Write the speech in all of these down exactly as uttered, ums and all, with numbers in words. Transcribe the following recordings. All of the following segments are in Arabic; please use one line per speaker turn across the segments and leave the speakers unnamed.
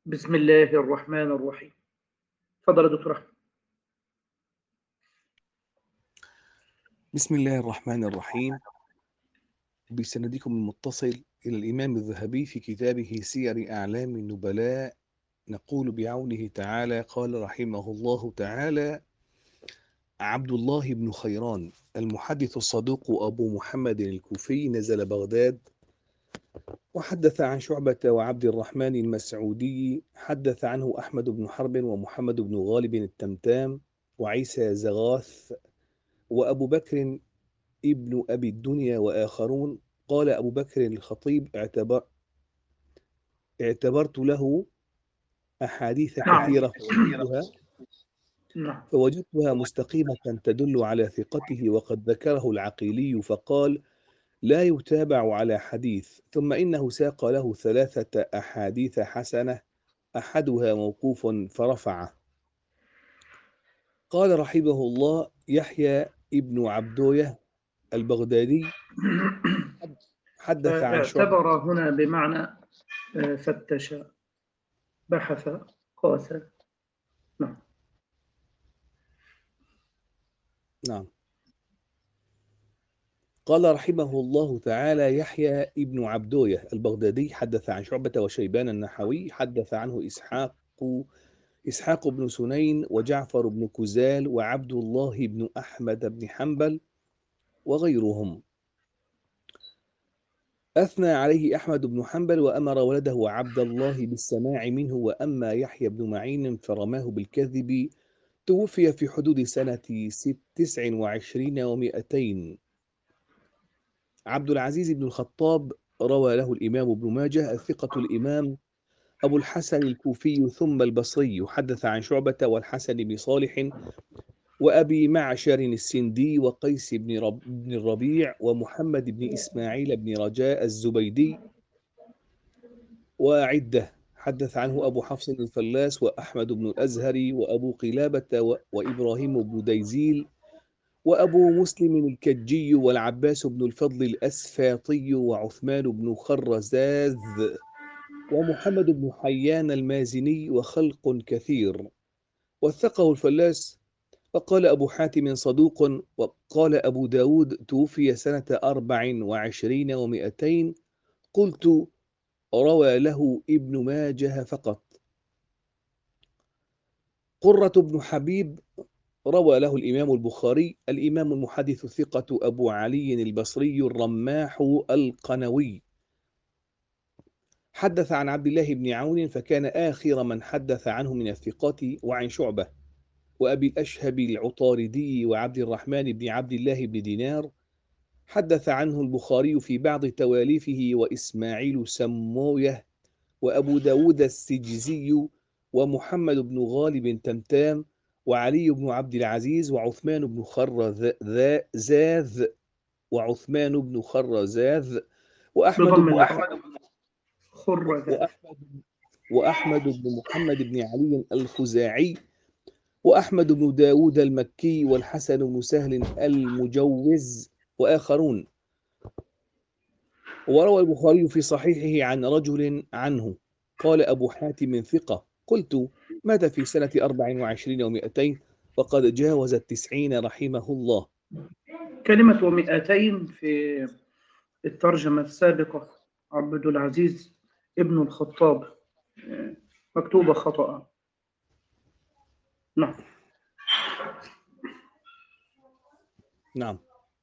بسم الله الرحمن الرحيم. تفضل يا دكتور أحمد.
بسم الله الرحمن الرحيم. بسندكم المتصل إلى الإمام الذهبي في كتابه سير أعلام النبلاء، نقول بعونه تعالى: قال رحمه الله تعالى عبد الله بن خيران المحدث الصدوق أبو محمد الكوفي نزل بغداد، وحدث عن شعبة وعبد الرحمن المسعودي، حدث عنه أحمد بن حرب ومحمد بن غالب التمتام وعيسى زغاث وأبو بكر ابن أبي الدنيا وآخرون. قال أبو بكر الخطيب: اعتبر اعتبرت له أحاديث
نعم.
كثيرة فوجدتها
نعم.
فوجدتها مستقيمة تدل على ثقته، وقد ذكره العقيلي فقال: لا يتابع على حديث. ثم إنه ساق له ثلاثة أحاديث حسنة، أحدها موقوف فرفعه. قال رحمه الله: يحيى ابن عبدوية البغدادي حدث عن شعبة.
اعتبر هنا بمعنى آه، فتش، بحث، قاس. نعم.
نعم. قال رحمه الله تعالى: يحيى ابن عبدوية البغدادي حدث عن شعبة وشيبان النحوي، حدث عنه إسحاق إسحاق بن سنين وجعفر بن كزال وعبد الله بن أحمد بن حنبل وغيرهم. أثنى عليه أحمد بن حنبل وأمر ولده عبد الله بالسماع منه. وأما يحيى بن معين فرماه بالكذب، توفي في حدود سنة تسع وعشرين ومائتين. عبد العزيز بن الخطاب روى له الإمام ابن ماجه الثقة الإمام أبو الحسن الكوفي ثم البصري، حدث عن شعبة والحسن بن صالح وأبي معشر السندي وقيس بن, رب بن الربيع ومحمد بن إسماعيل بن رجاء الزبيدي وعدة. حدث عنه أبو حفص الفلاس وأحمد بن الأزهري وأبو قلابة وإبراهيم بن ديزيل وأبو مسلم الكجي والعباس بن الفضل الأسفاطي وعثمان بن خرزاذ ومحمد بن حيان المازني وخلق كثير. وثقه الفلاس. وقال أبو حاتم صدوق. وقال أبو داود توفي سنة أربع وعشرين ومائتين. قلت: روى له ابن ماجه فقط. قرة بن حبيب روى له الإمام البخاري. الإمام المحدث الثقة أبو علي البصري الرماح القنوي، حدث عن عبد الله بن عون فكان آخر من حدث عنه من الثقات، وعن شعبة وأبي الأشهب العطاردي وعبد الرحمن بن عبد الله بن دينار، حدث عنه البخاري في بعض تواليفه، وإسماعيل سمويه وأبو داود السجزي ومحمد بن غالب تمتام وعلي بن عبد العزيز وعثمان بن خرزاذ وعثمان بن خرزاذ وأحمد
بضم
بن
الخاء. خرذ.
وأحمد وأحمد بن محمد بن علي الخزاعي وأحمد بن داود المكي والحسن بن سهل المجوز وآخرون. وروى البخاري في صحيحه عن رجل عنه. قال أبو حاتم ثقة. قلت: مات في سنة أربع وعشرين ومائتين، وقد جاوز التسعين رحمه الله.
كلمة ومئتين في الترجمة السابقة عبد العزيز ابن الخطاب مكتوبة خطأ. نعم.
نعم.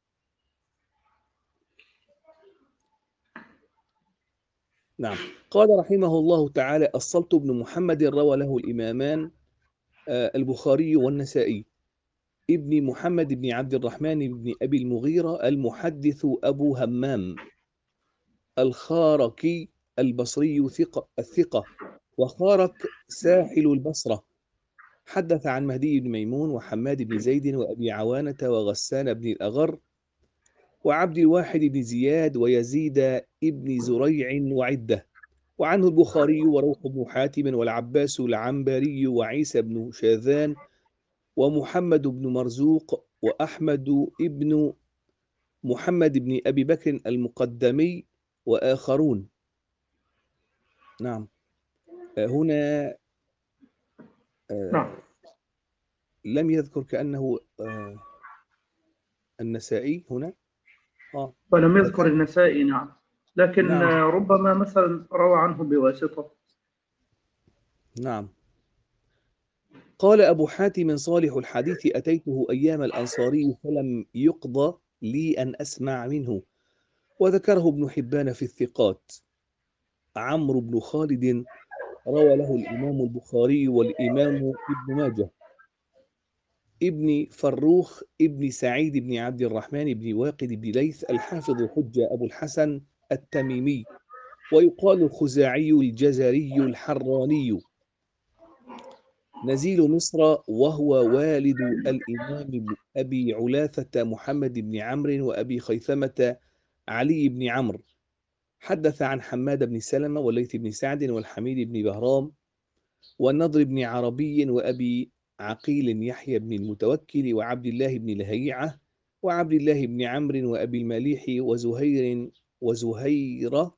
نعم. قال رحمه الله تعالى: الصلت بن محمد روى له الإمامان البخاري والنسائي. ابن محمد بن عبد الرحمن بن أبي المغيرة المحدث أبو همام الخاركي البصري ثقة الثقة، وخارك ساحل البصرة، حدث عن مهدي بن ميمون وحماد بن زيد وأبي عوانة وغسان بن الأغر وعبد الواحد بن زياد ويزيد ابن زريع وعدة. وعنه البخاري وروح بن حاتم والعباس العنبري وعيسى بن شاذان ومحمد بن مرزوق وأحمد ابن محمد بن أبي بكر المقدمي وآخرون. نعم. هنا
نعم.
لم يذكر كأنه النسائي هنا آه.
ولم يذكر
ذكر
النسائي. نعم، لكن
نعم
ربما مثلا روى عنه بواسطة.
نعم. قال أبو حاتم صالح الحديث أتيته أيام الأنصاري فلم يقضى لي أن أسمع منه، وذكره ابن حبان في الثقات. عمرو بن خالد روى له الإمام البخاري والإمام ابن ماجه. ابن فروخ ابن سعيد بن عبد الرحمن بن واقد بن ليث الحافظ حجة أبو الحسن التميمي، ويقال الخزاعي الجزري الحراني، نزيل مصر، وهو والد الإمام أبي علاثة محمد بن عمرو وأبي خيثمة علي بن عمرو. حدث عن حماد بن سلمة والليث بن سعد والحميد بن بهرام والنضر بن عربي وأبي عقيل يحيى بن المتوكل وعبد الله بن لهيعة وعبد الله بن عمرو وأبي المليح وزهير وزهير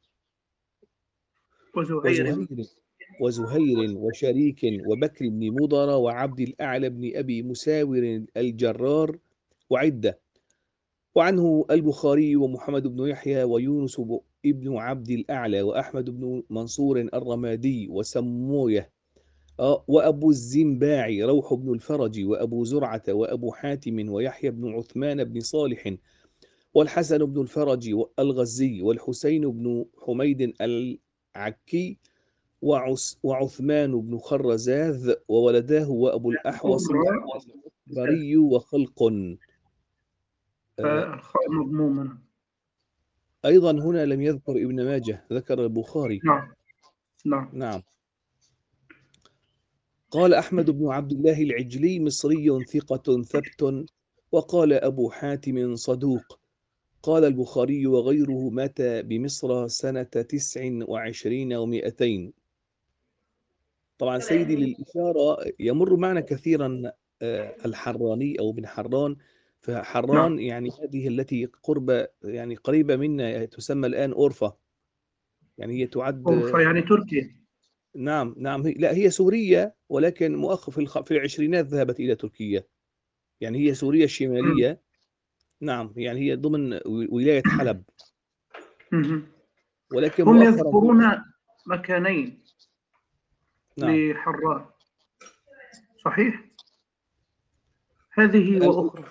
وزهير.
وزهير وزهير وشريك وبكر بن مضر وعبد الأعلى بن أبي مساور الجرار وعدة. وعنه البخاري ومحمد بن يحيى ويونس ابن عبد الأعلى وأحمد بن منصور الرمادي وسمويه وأبو الزنباعي روح بن الفرج وأبو زرعة وأبو حاتم ويحيى بن عثمان بن صالح والحسن بن الفرج الغزي والحسين بن حميد العكي وعثمان بن خرزاذ وولداه وأبو الأحوص الأكبري وخلق.
الخاء مضمومة.
أيضا هنا لم يذكر ابن ماجه، ذكر البخاري.
نعم نعم
نعم. قال أحمد بن عبد الله العجلي مصري ثقة ثبت، وقال أبو حاتم صدوق. قال البخاري وغيره مات بمصر سنة تسع وعشرين ومئتين. طبعا سيدي للإشارة يمر معنا كثيرا الحراني أو بن حران، فحران
نعم.
يعني هذه التي قرب يعني قريبة منا تسمى الآن أورفا، يعني هي تعد
أورفا يعني تركيا.
نعم نعم. لا هي سورية، ولكن مؤخر في الخ... في العشرينات ذهبت إلى تركيا، يعني هي سوريا الشمالية. نعم، يعني هي ضمن ولاية حلب، ولكن
هم
مؤخرا
يذكرون مكانين
نعم.
لحران، صحيح؟ هذه وأخرى.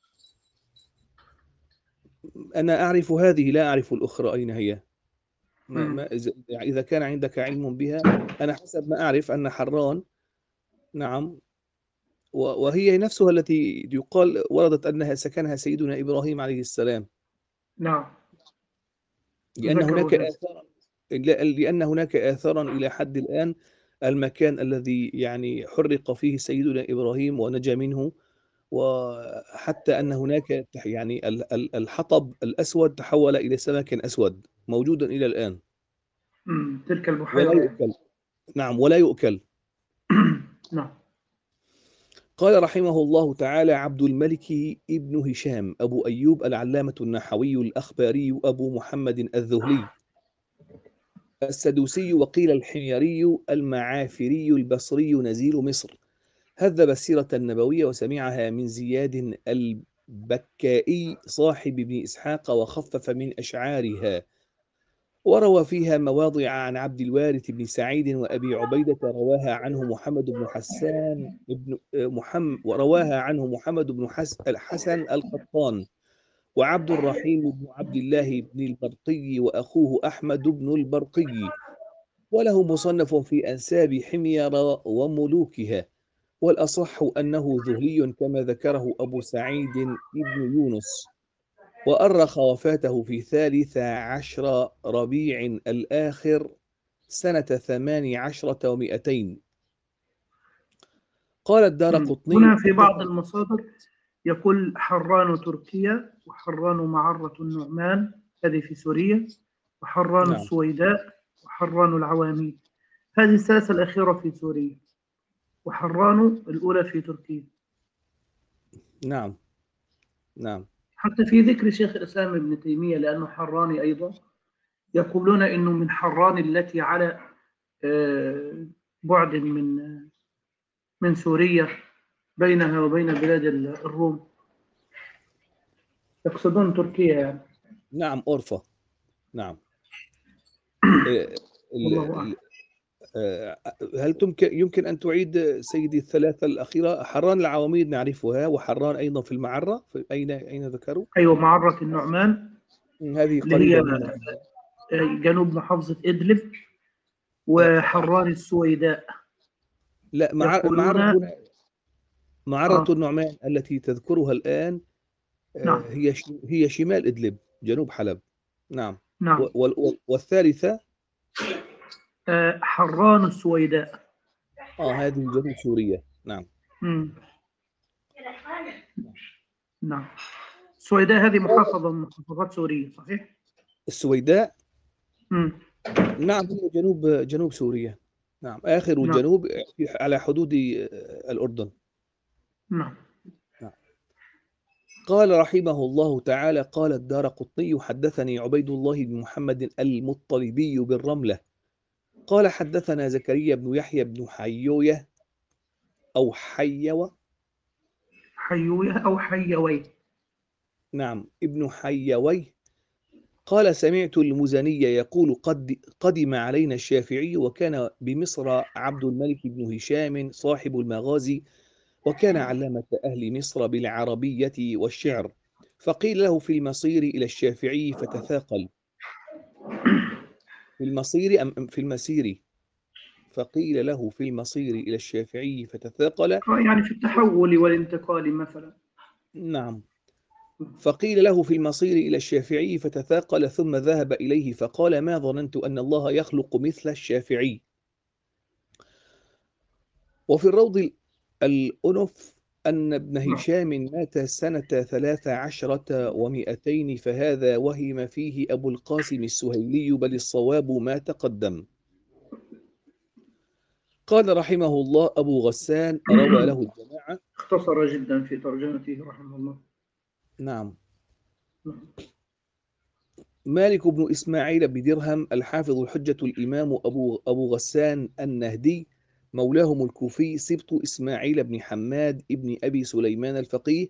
أنا أعرف هذه، لا أعرف الأخرى أين هي. ما ما إذا كان عندك علم بها. أنا حسب ما أعرف أن حران نعم، وهي نفسها التي يقال وردت أنها سكنها سيدنا إبراهيم عليه السلام.
نعم.
لأن هناك آثارا لأن هناك آثارا إلى حد الآن المكان الذي يعني حرق فيه سيدنا إبراهيم ونجا منه، وحتى أن هناك يعني الحطب الأسود تحول إلى سمك أسود موجود إلى الآن.
تلك البحيرة
ولا يؤكل. نعم، ولا يؤكل.
نعم.
قال رحمه الله تعالى عبد الملك ابن هشام أبو أيوب العلامة النحوي الأخباري أبو محمد الذهلي السدوسي، وقيل الحميري المعافري البصري نزيل مصر. هذب السيرة النبوية وسمعها من زياد البكائي صاحب ابن إسحاق وخفف من أشعارها، وروى فيها مواضع عن عبد الوارث بن سعيد وأبي عبيدة رواها عنه محمد بن حسان ابن محمد ورواها عنه محمد بن الحسن القطان وعبد الرحيم بن عبد الله بن البرقي وأخوه أحمد بن البرقي، وله مصنف في أنساب حمير وملوكها، والأصح أنه ذهلي كما ذكره أبو سعيد ابن يونس، وأرخ وفاته في ثالث عشر ربيع الآخر سنة ثمان عشرة ومئتين. قال الدارقطني
هنا في بعض المصادر يقول حران تركيا، وحران معرة النعمان هذه في سوريا، وحران نعم. السويداء، وحران العواميد، هذه الثلاثة الأخيرة في سوريا، وحران الأولى في تركيا.
نعم نعم.
حتى في ذكر شيخ الإسلام ابن تيمية لأنه حراني أيضا، يقولون إنه من حران التي على بعد من من سوريا بينها وبين بلاد الروم. يقصدون تركيا يعني.
نعم أورفا. نعم.
والله أعلم.
هل تمكن يمكن أن تعيد سيدي الثلاثة الأخيرة؟ حران العواميد نعرفها، وحران أيضا في المعرة، في أين أين ذكروا؟
أيوة، معرة النعمان
هذه
اللي
قريبة
هي
منا.
جنوب محافظة إدلب، وحران السويداء.
لا، مع...
يقولون
معرة هنا معرة
آه.
النعمان التي تذكرها الآن
نعم.
هي هي شمال إدلب، جنوب حلب. نعم.
نعم.
و... والثالثة
آه حران السويداء.
اه هذه جنوب سوريا. نعم.
مم. نعم. السويداء هذه محافظة من محافظات سوريا، صحيح؟
السويداء.
مم.
نعم، هي جنوب جنوب سوريا. نعم، آخر
نعم.
الجنوب على حدود الأردن.
نعم.
نعم. قال رحمه الله تعالى: قال الدارقطني: حدثني عبيد الله بن محمد المطلبي بالرملة قال حدثنا زكريا بن يحيى بن حيوية أو حيوة
حيوية أو حيوي.
نعم، ابن حيوي قال: سمعت المزني يقول: قد قدم علينا الشافعي، وكان بمصر عبد الملك بن هشام صاحب المغازي، وكان علامة أهل مصر بالعربية والشعر، فقيل له في المصير إلى الشافعي فتثاقل. في المصير أم في المسير؟ فقيل له في المصير إلى الشافعي فتثاقل.
يعني في التحول والانتقال مثلا.
نعم. فقيل له في المصير إلى الشافعي فتثاقل، ثم ذهب إليه فقال: ما ظننت أن الله يخلق مثل الشافعي. وفي الروض الأنف أن ابن هشام مات سنة ثلاث عشرة ومئتين، فهذا وهم فيه أبو القاسم السهيلي، بل الصواب ما تقدم. قال رحمه الله: أبو غسان روى له الجماعة.
اختصر جدا في ترجمته رحمه الله.
نعم. مالك بن إسماعيل بن درهم الحافظ الحجة الإمام أبو, أبو غسان النهدي مولاهم الكوفي، سبط إسماعيل بن حماد ابن أبي سليمان الفقيه.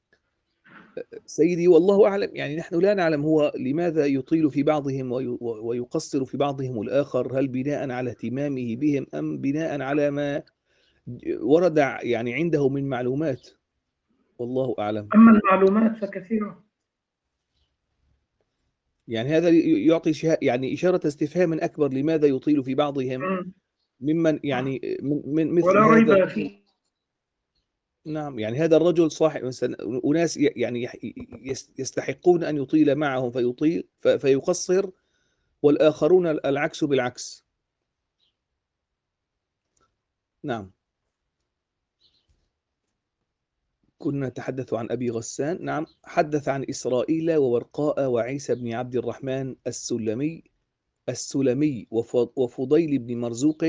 سيدي والله أعلم، يعني نحن لا نعلم هو لماذا يطيل في بعضهم ويقصر في بعضهم الآخر، هل بناء على اهتمامه بهم أم بناء على ما ورد يعني عنده من معلومات، والله أعلم.
أما المعلومات فكثيرة.
يعني هذا يعطي يعني إشارة استفهام أكبر، لماذا يطيل في بعضهم ممن يعني من, من مثل
ولا
هذا
ريب فيه.
نعم، يعني هذا الرجل صاحب مثلا أناس يعني يستحقون أن يطيل معهم فيطيل فيقصر، والآخرون العكس بالعكس. نعم. كنا نتحدث عن أبي غسان. نعم. حدث عن إسرائيل وورقاء وعيسى بن عبد الرحمن السلمي السلمي وفضيل بن مرزوق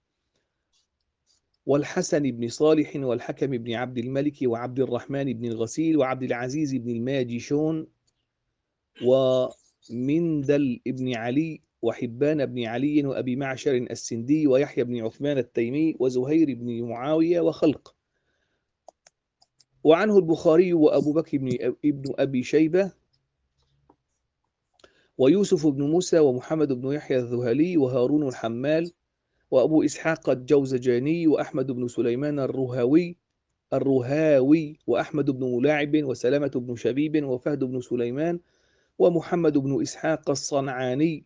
والحسن بن صالح والحكم بن عبد الملك وعبد الرحمن بن الغسيل وعبد العزيز بن الماجشون ومندل بن علي وحبان بن علي وأبي معشر السندي ويحيى بن عثمان التيمي وزهير بن معاوية وخلق. وعنه البخاري وأبو بكر بن ابن أبي شيبة ويوسف بن موسى ومحمد بن يحيى الذهلي وهارون الحمال وأبو إسحاق الجوزجاني وأحمد بن سليمان الرهاوي الرهاوي وأحمد بن ملاعب وسلامة بن شبيب وفهد بن سليمان ومحمد بن إسحاق الصنعاني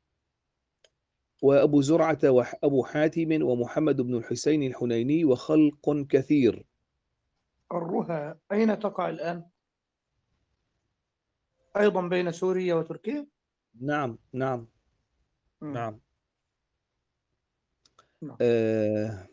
وأبو زرعة وأبو حاتم ومحمد بن الحسين الحنيني وخلق كثير.
الرها أين تقع الآن؟ أيضا بين سوريا وتركيا؟
نعم نعم
م.
نعم,
نعم.
آه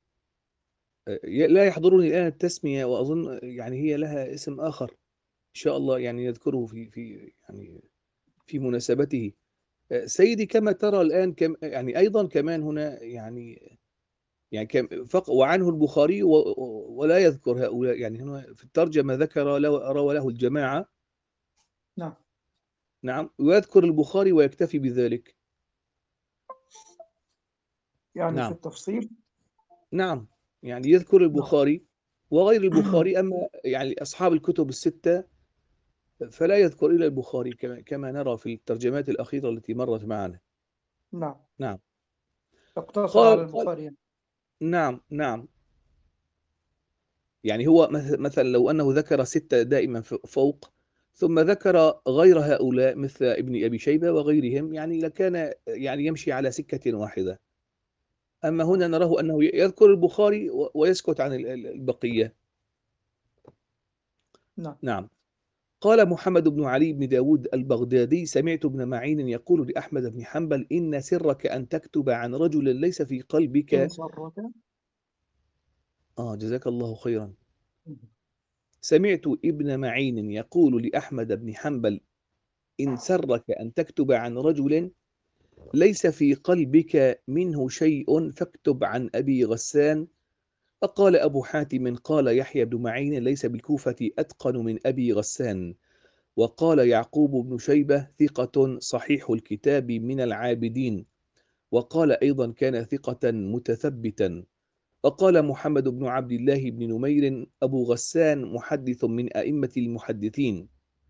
لا يحضرني الآن التسمية، وأظن يعني هي لها اسم آخر إن شاء الله يعني نذكره في في يعني في مناسبته. سيدي كما ترى الآن كم يعني أيضا كمان هنا يعني يعني كم فق وعنه البخاري ولا يذكر هؤلاء، يعني هنا في الترجمة ذكر روى له الجماعة.
نعم.
نعم، ويذكر البخاري ويكتفي بذلك.
يعني في
نعم
التفصيل.
نعم، يعني يذكر
نعم.
البخاري وغير البخاري، أما يعني أصحاب الكتب الستة فلا يذكر إلا البخاري كما كما نرى في الترجمات الأخيرة التي مرت معنا.
نعم،
نعم.
تقتصر على
قال قال
البخاري يعني.
نعم نعم، يعني هو مث- مثلا لو أنه ذكر ستة دائما ف- فوق، ثم ذكر غير هؤلاء مثل ابن أبي شيبة وغيرهم، يعني لكان يعني يمشي على سكة واحدة. أما
نعم.
هنا نراه أنه يذكر البخاري و- ويسكت عن ال- ال- البقية.
نعم.
نعم. قال محمد بن علي بن داود البغدادي: سمعت ابن معين يقول لأحمد بن حنبل: إن سرك أن تكتب عن رجل ليس في
إن
قلبك.
سرك.
آه جزاك الله خيرا. سمعت ابن معين يقول لأحمد بن حنبل: إن سرك أن تكتب عن رجل ليس في قلبك منه شيء فاكتب عن أبي غسان. فقال أبو حاتم: قال يحيى بن معين: ليس بالكوفة أتقن من أبي غسان. وقال يعقوب بن شيبة: ثقة صحيح الكتاب من العابدين. وقال أيضا: كان ثقة متثبتا. وقال محمد بن عبد الله بن نمير: أبو غسان محدث من أئمة المحدثين.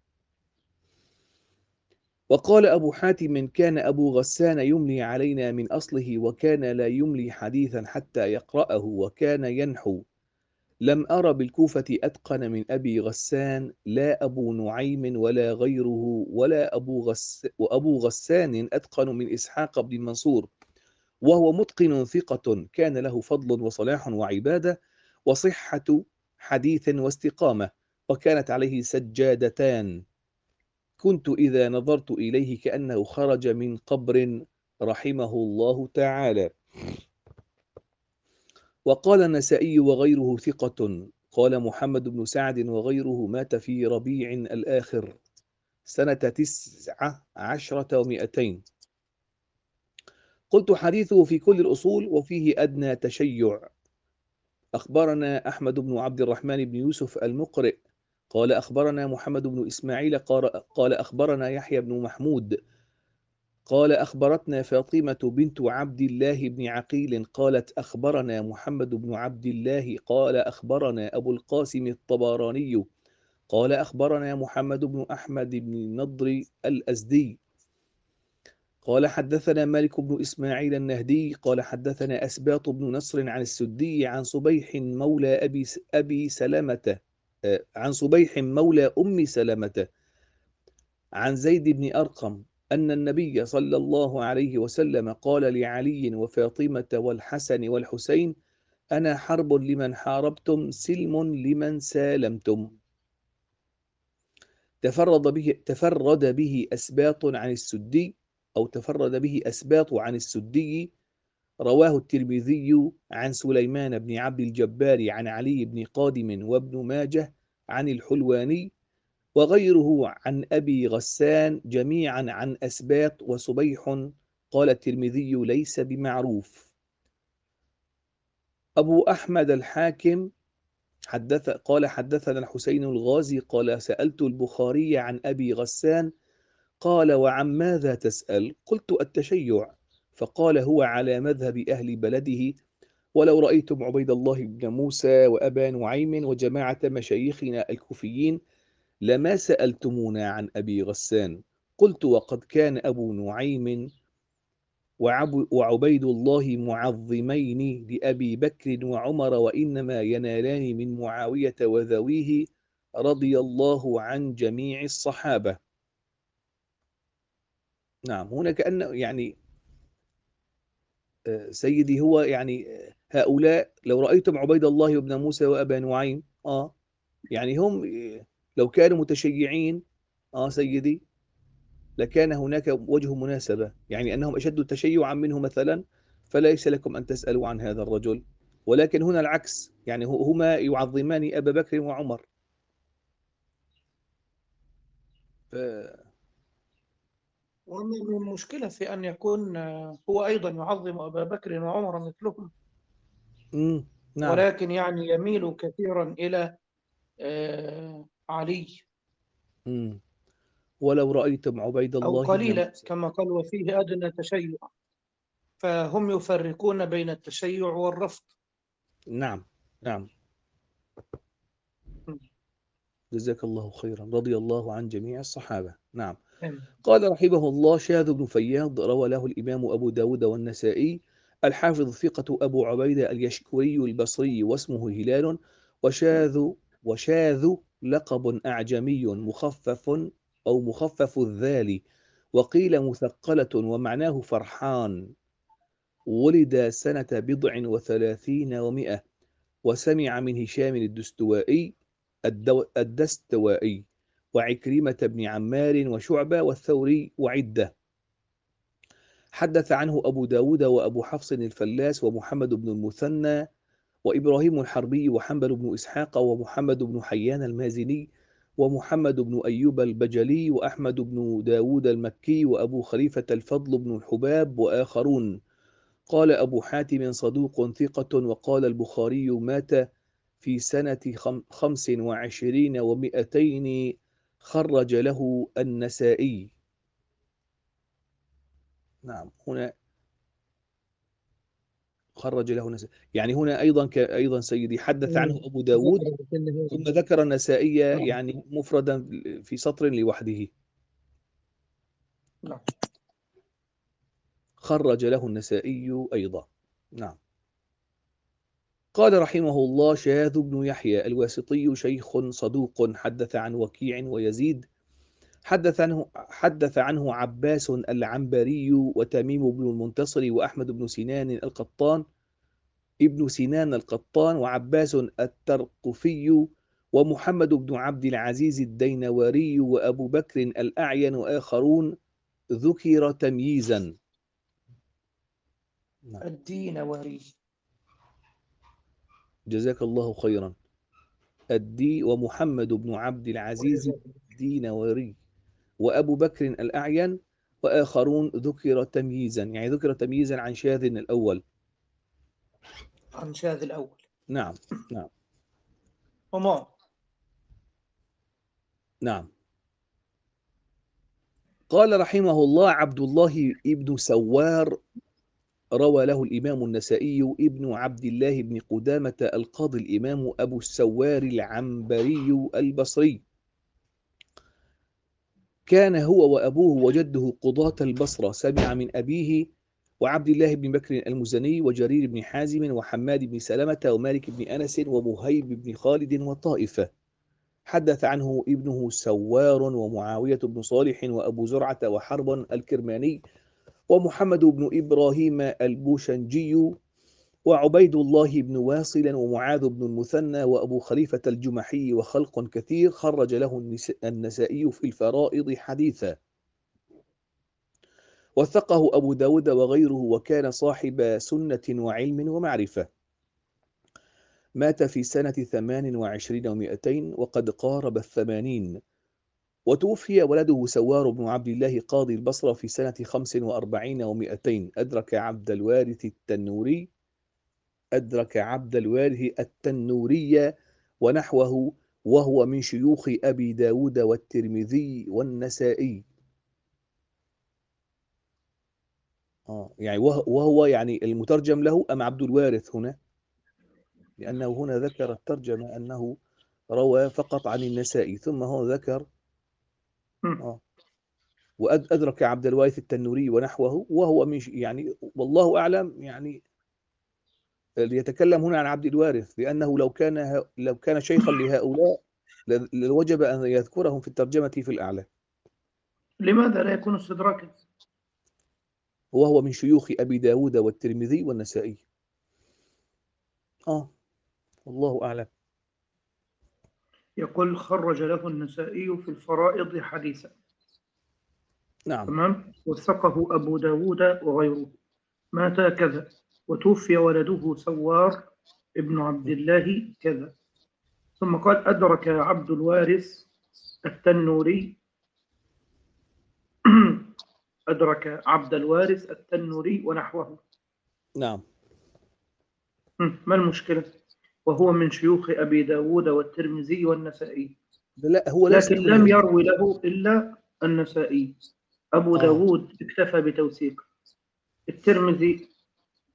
وقال أبو حاتم: كان أبو غسان يملي علينا من أصله، وكان لا يملي حديثا حتى يقرأه، وكان ينحو. لم أر بالكوفة أتقن من أبي غسان، لا أبو نعيم ولا غيره، ولا أبو غس وأبو غسان أتقن من إسحاق بن منصور، وهو متقن ثقة، كان له فضل وصلاح وعبادة وصحة حديث واستقامة، وكانت عليه سجادتان، كنت إذا نظرت إليه كأنه خرج من قبر، رحمه الله تعالى. وقال النسائي وغيره ثقة. قال محمد بن سعد وغيره: مات في ربيع الآخر سنة تسعة عشرة ومئتين. قلت: حديثه في كل الأصول وفيه أدنى تشيع. أخبرنا أحمد بن عبد الرحمن بن يوسف المقرئ قال أخبرنا محمد بن إسماعيل قال أخبرنا يحيى بن محمود قال أخبرتنا فاطمة بنت عبد الله بن عقيل قالت: أخبرنا محمد بن عبد الله قال أخبرنا أبو القاسم الطبراني قال أخبرنا محمد بن أحمد بن النضر الأزدي قال حدثنا مالك بن إسماعيل النهدي قال حدثنا أسباط بن نصر عن السدي عن صبيح مولى أبي أبي سلمة عن صبيح مولى أم سلمة عن زيد بن أرقم أن النبي صلى الله عليه وسلم قال لعلي وفاطمة والحسن والحسين: أنا حرب لمن حاربتم، سلم لمن سالمتم. تفرد به تفرد به أسباط عن السدي أو تفرد به أسباط عن السدي. رواه الترمذي عن سليمان بن عبد الجبار عن علي بن قادم وابن ماجه عن الحلواني وغيره عن أبي غسان، جميعا عن أسباط وصبيح. قال الترمذي: ليس بمعروف. أبو أحمد الحاكم حدث قال حدثنا الحسين الغازي قال: سألت البخاري عن أبي غسان قال: وعن ماذا تسأل؟ قلت: التشيع. فقال: هو على مذهب أهل بلده، ولو رأيتم عبيد الله بن موسى وأبا نعيم وجماعة مشايخنا الكوفيين لما سألتمونا عن أبي غسان. قلت: وقد كان أبو نعيم وعبيد الله معظمين لأبي بكر وعمر، وإنما ينالان من معاوية وذويه رضي الله عن جميع الصحابة. نعم، هنا كأنه يعني سيدي هو يعني هؤلاء لو رأيتم عبيد الله بن موسى وأبا نعيم آه يعني هم لو كانوا متشيعين آه سيدي لكان هناك وجه مناسبة، يعني أنهم أشد تشيعا منه مثلا، فليس لكم أن تسألوا عن هذا الرجل. ولكن هنا العكس، يعني هما يعظمان أبا بكر وعمر. ف...
والمشكلة في أن يكون هو أيضا يعظم أبا بكر وعمر مثلهم،
مم. نعم.
ولكن يعني يميل كثيرا إلى علي،
مم. ولو رأيتم عبيد
أو
الله بن
قليلا
موسى.
كما قال وفيه أدنى تشيع. فهم يفرقون بين التشيع والرفض.
نعم نعم. جزاك الله خيرا، رضي الله عن جميع الصحابة. نعم. قال رحمه الله: شاذ بن فياض روى له الإمام أبو داود والنسائي. الحافظ ثقة أبو عبيدة اليشكري البصري واسمه هلال. وشاذ وشاذ لقب أعجمي مخفف أو مخفف الذال، وقيل مثقلة ومعناه فرحان. ولد سنة بضع وثلاثين ومئة، وسمع من هشام الدستوائي الدو الدستوائي وعكرمة بن عمار وشعبة والثوري وعدة. حدث عنه أبو داود وأبو حفص الفلاس ومحمد بن المثنى وإبراهيم الحربي وحنبل بن إسحاق ومحمد بن حيان المازني ومحمد بن أيوب البجلي وأحمد بن داود المكي وأبو خليفة الفضل بن الحباب وآخرون. قال أبو حاتم صدوق ثقة. وقال البخاري مات في سنة خمس وعشرين ومئتين، خرج له النسائي. نعم، هنا خرج له النسائي، يعني هنا أيضا أيضا سيدي حدث عنه أبو داود ثم ذكر النسائي يعني مفردا في سطر لوحده.
نعم.
خرج له النسائي أيضا. نعم. قال رحمه الله: شاذ بن يحيى الواسطي شيخ صدوق، حدث عن وكيع ويزيد. حدث عنه حدث عنه عباس العنبري وتميم بن المنتصر وأحمد بن سنان القطان ابن سنان القطان وعباس الترقفي ومحمد بن عبد العزيز الدينواري وأبو بكر الأعين وآخرون، ذكر تمييزا.
الدينواري.
جزاك الله خيرا. الدي ومحمد بن عبد العزيز الدينواري وأبو بكر الأعين وآخرون، ذكر تمييزا، يعني ذكر تمييزا عن شاذ الأول.
عن شاذ الأول.
نعم نعم.
وما
نعم. قال رحمه الله: عبد الله ابن سوار روى له الإمام النسائي ابن عبد الله بن قدامة القاضي الإمام أبو السوار العنبري البصري. كان هو وأبوه وجده قضاة البصرة. سمع من أبيه وعبد الله بن بكر المزني وجرير بن حازم وحماد بن سلمة ومالك بن أنس ومهيب بن خالد وطائفة. حدث عنه ابنه سوار ومعاوية بن صالح وأبو زرعة وحرب الكرماني ومحمد بن إبراهيم البوشنجي وعبيد الله بن واصل ومعاذ بن المثنى وأبو خليفة الجمحي وخلق كثير. خرج له النسائي في الفرائض حديثا، وثقه أبو داود وغيره، وكان صاحب سنة وعلم ومعرفة. مات في سنة ثمان وعشرين ومئتين وقد قارب الثمانين. وتوفي ولده سوار بن عبد الله قاضي البصرة في سنة خمس وأربعين ومئتين. أدرك عبد الوارث التنوري أدرك عبد الوارث التنوري ونحوه، وهو من شيوخ أبي داود والترمذي والنسائي. آه يعني وهو يعني المترجم له أم عبد الوارث هنا؟ لأنه هنا ذكر الترجمة أنه روى فقط عن النسائي، ثم هو ذكر آه وأدرك عبد الوارث التنوري ونحوه، وهو من يعني والله أعلم يعني يتكلم هنا عن عبد الوارث، لأنه لو كان لو كان شيخا لهؤلاء لوجب أن يذكرهم في الترجمة في الأعلى.
لماذا لا يكون استدراكا؟
وهو من شيوخ أبي داود والترمذي والنسائي. آه والله أعلم.
يقول: خرج له النسائي في الفرائض حديثا.
نعم.
تمام. وثقه أبو داود وغيره. مات كذا، وتوفي ولده سوار ابن عبد الله كذا. ثم قال: أدرك عبد الوارث التنوري أدرك عبد الوارث التنوري ونحوه.
نعم.
ما المشكلة؟ وهو من شيوخ أبي داود والترمذي والنسائي.
لا هو ليس
لكن لم يروي له إلا النسائي. أبو
آه.
داود اكتفى بتوثيق، الترمذي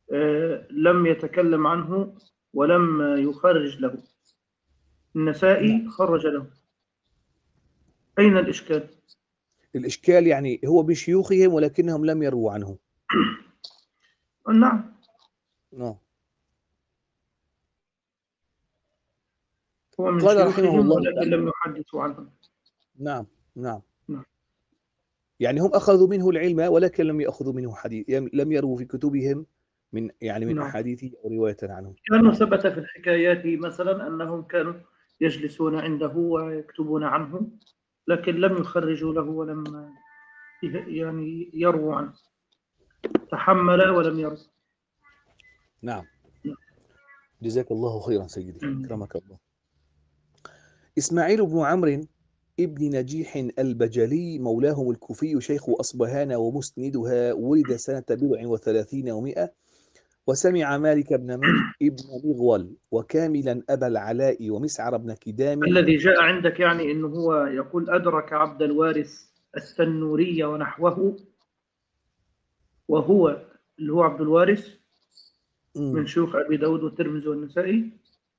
لم يتكلم عنه ولم يخرج له. النسائي خرج له. أين الإشكال؟
الإشكال يعني هو بشيوخهم ولكنهم لم يرووا عنه.
نعم.
نعم.
هو من
قال رحمه
شيوخهم
الله
ولكن لم يحدثوا عنه.
نعم نعم
نعم.
يعني هم أخذوا منه العلم ولكن لم يأخذوا منه حديث، لم يروا في كتبهم من يعني من
نعم.
أحاديثه أو رواية عنه.
كانوا ثبت في الحكايات مثلا أنهم كانوا يجلسون عنده ويكتبون عنه، لكن لم يخرجوا له ولم يعني يرووا عنه. تحمل ولم يروي.
نعم. جزاك الله خيرا سيدي، أكرمك الله. إسماعيل بن عمرو ابن نجيح البجلي مولاهم الكوفي شيخ أصبهان ومسندها، ولد سنة بضع وثلاثين ومئة، وسمع مالك بن ابن مغول وكاملا أبا العلاء ومسعر بن كدام.
الذي جاء عندك يعني أنه هو يقول أدرك عبد الوارث التنوري ونحوه، وهو اللي هو عبد الوارث من شيوخ أبي داود والترمذي والنسائي.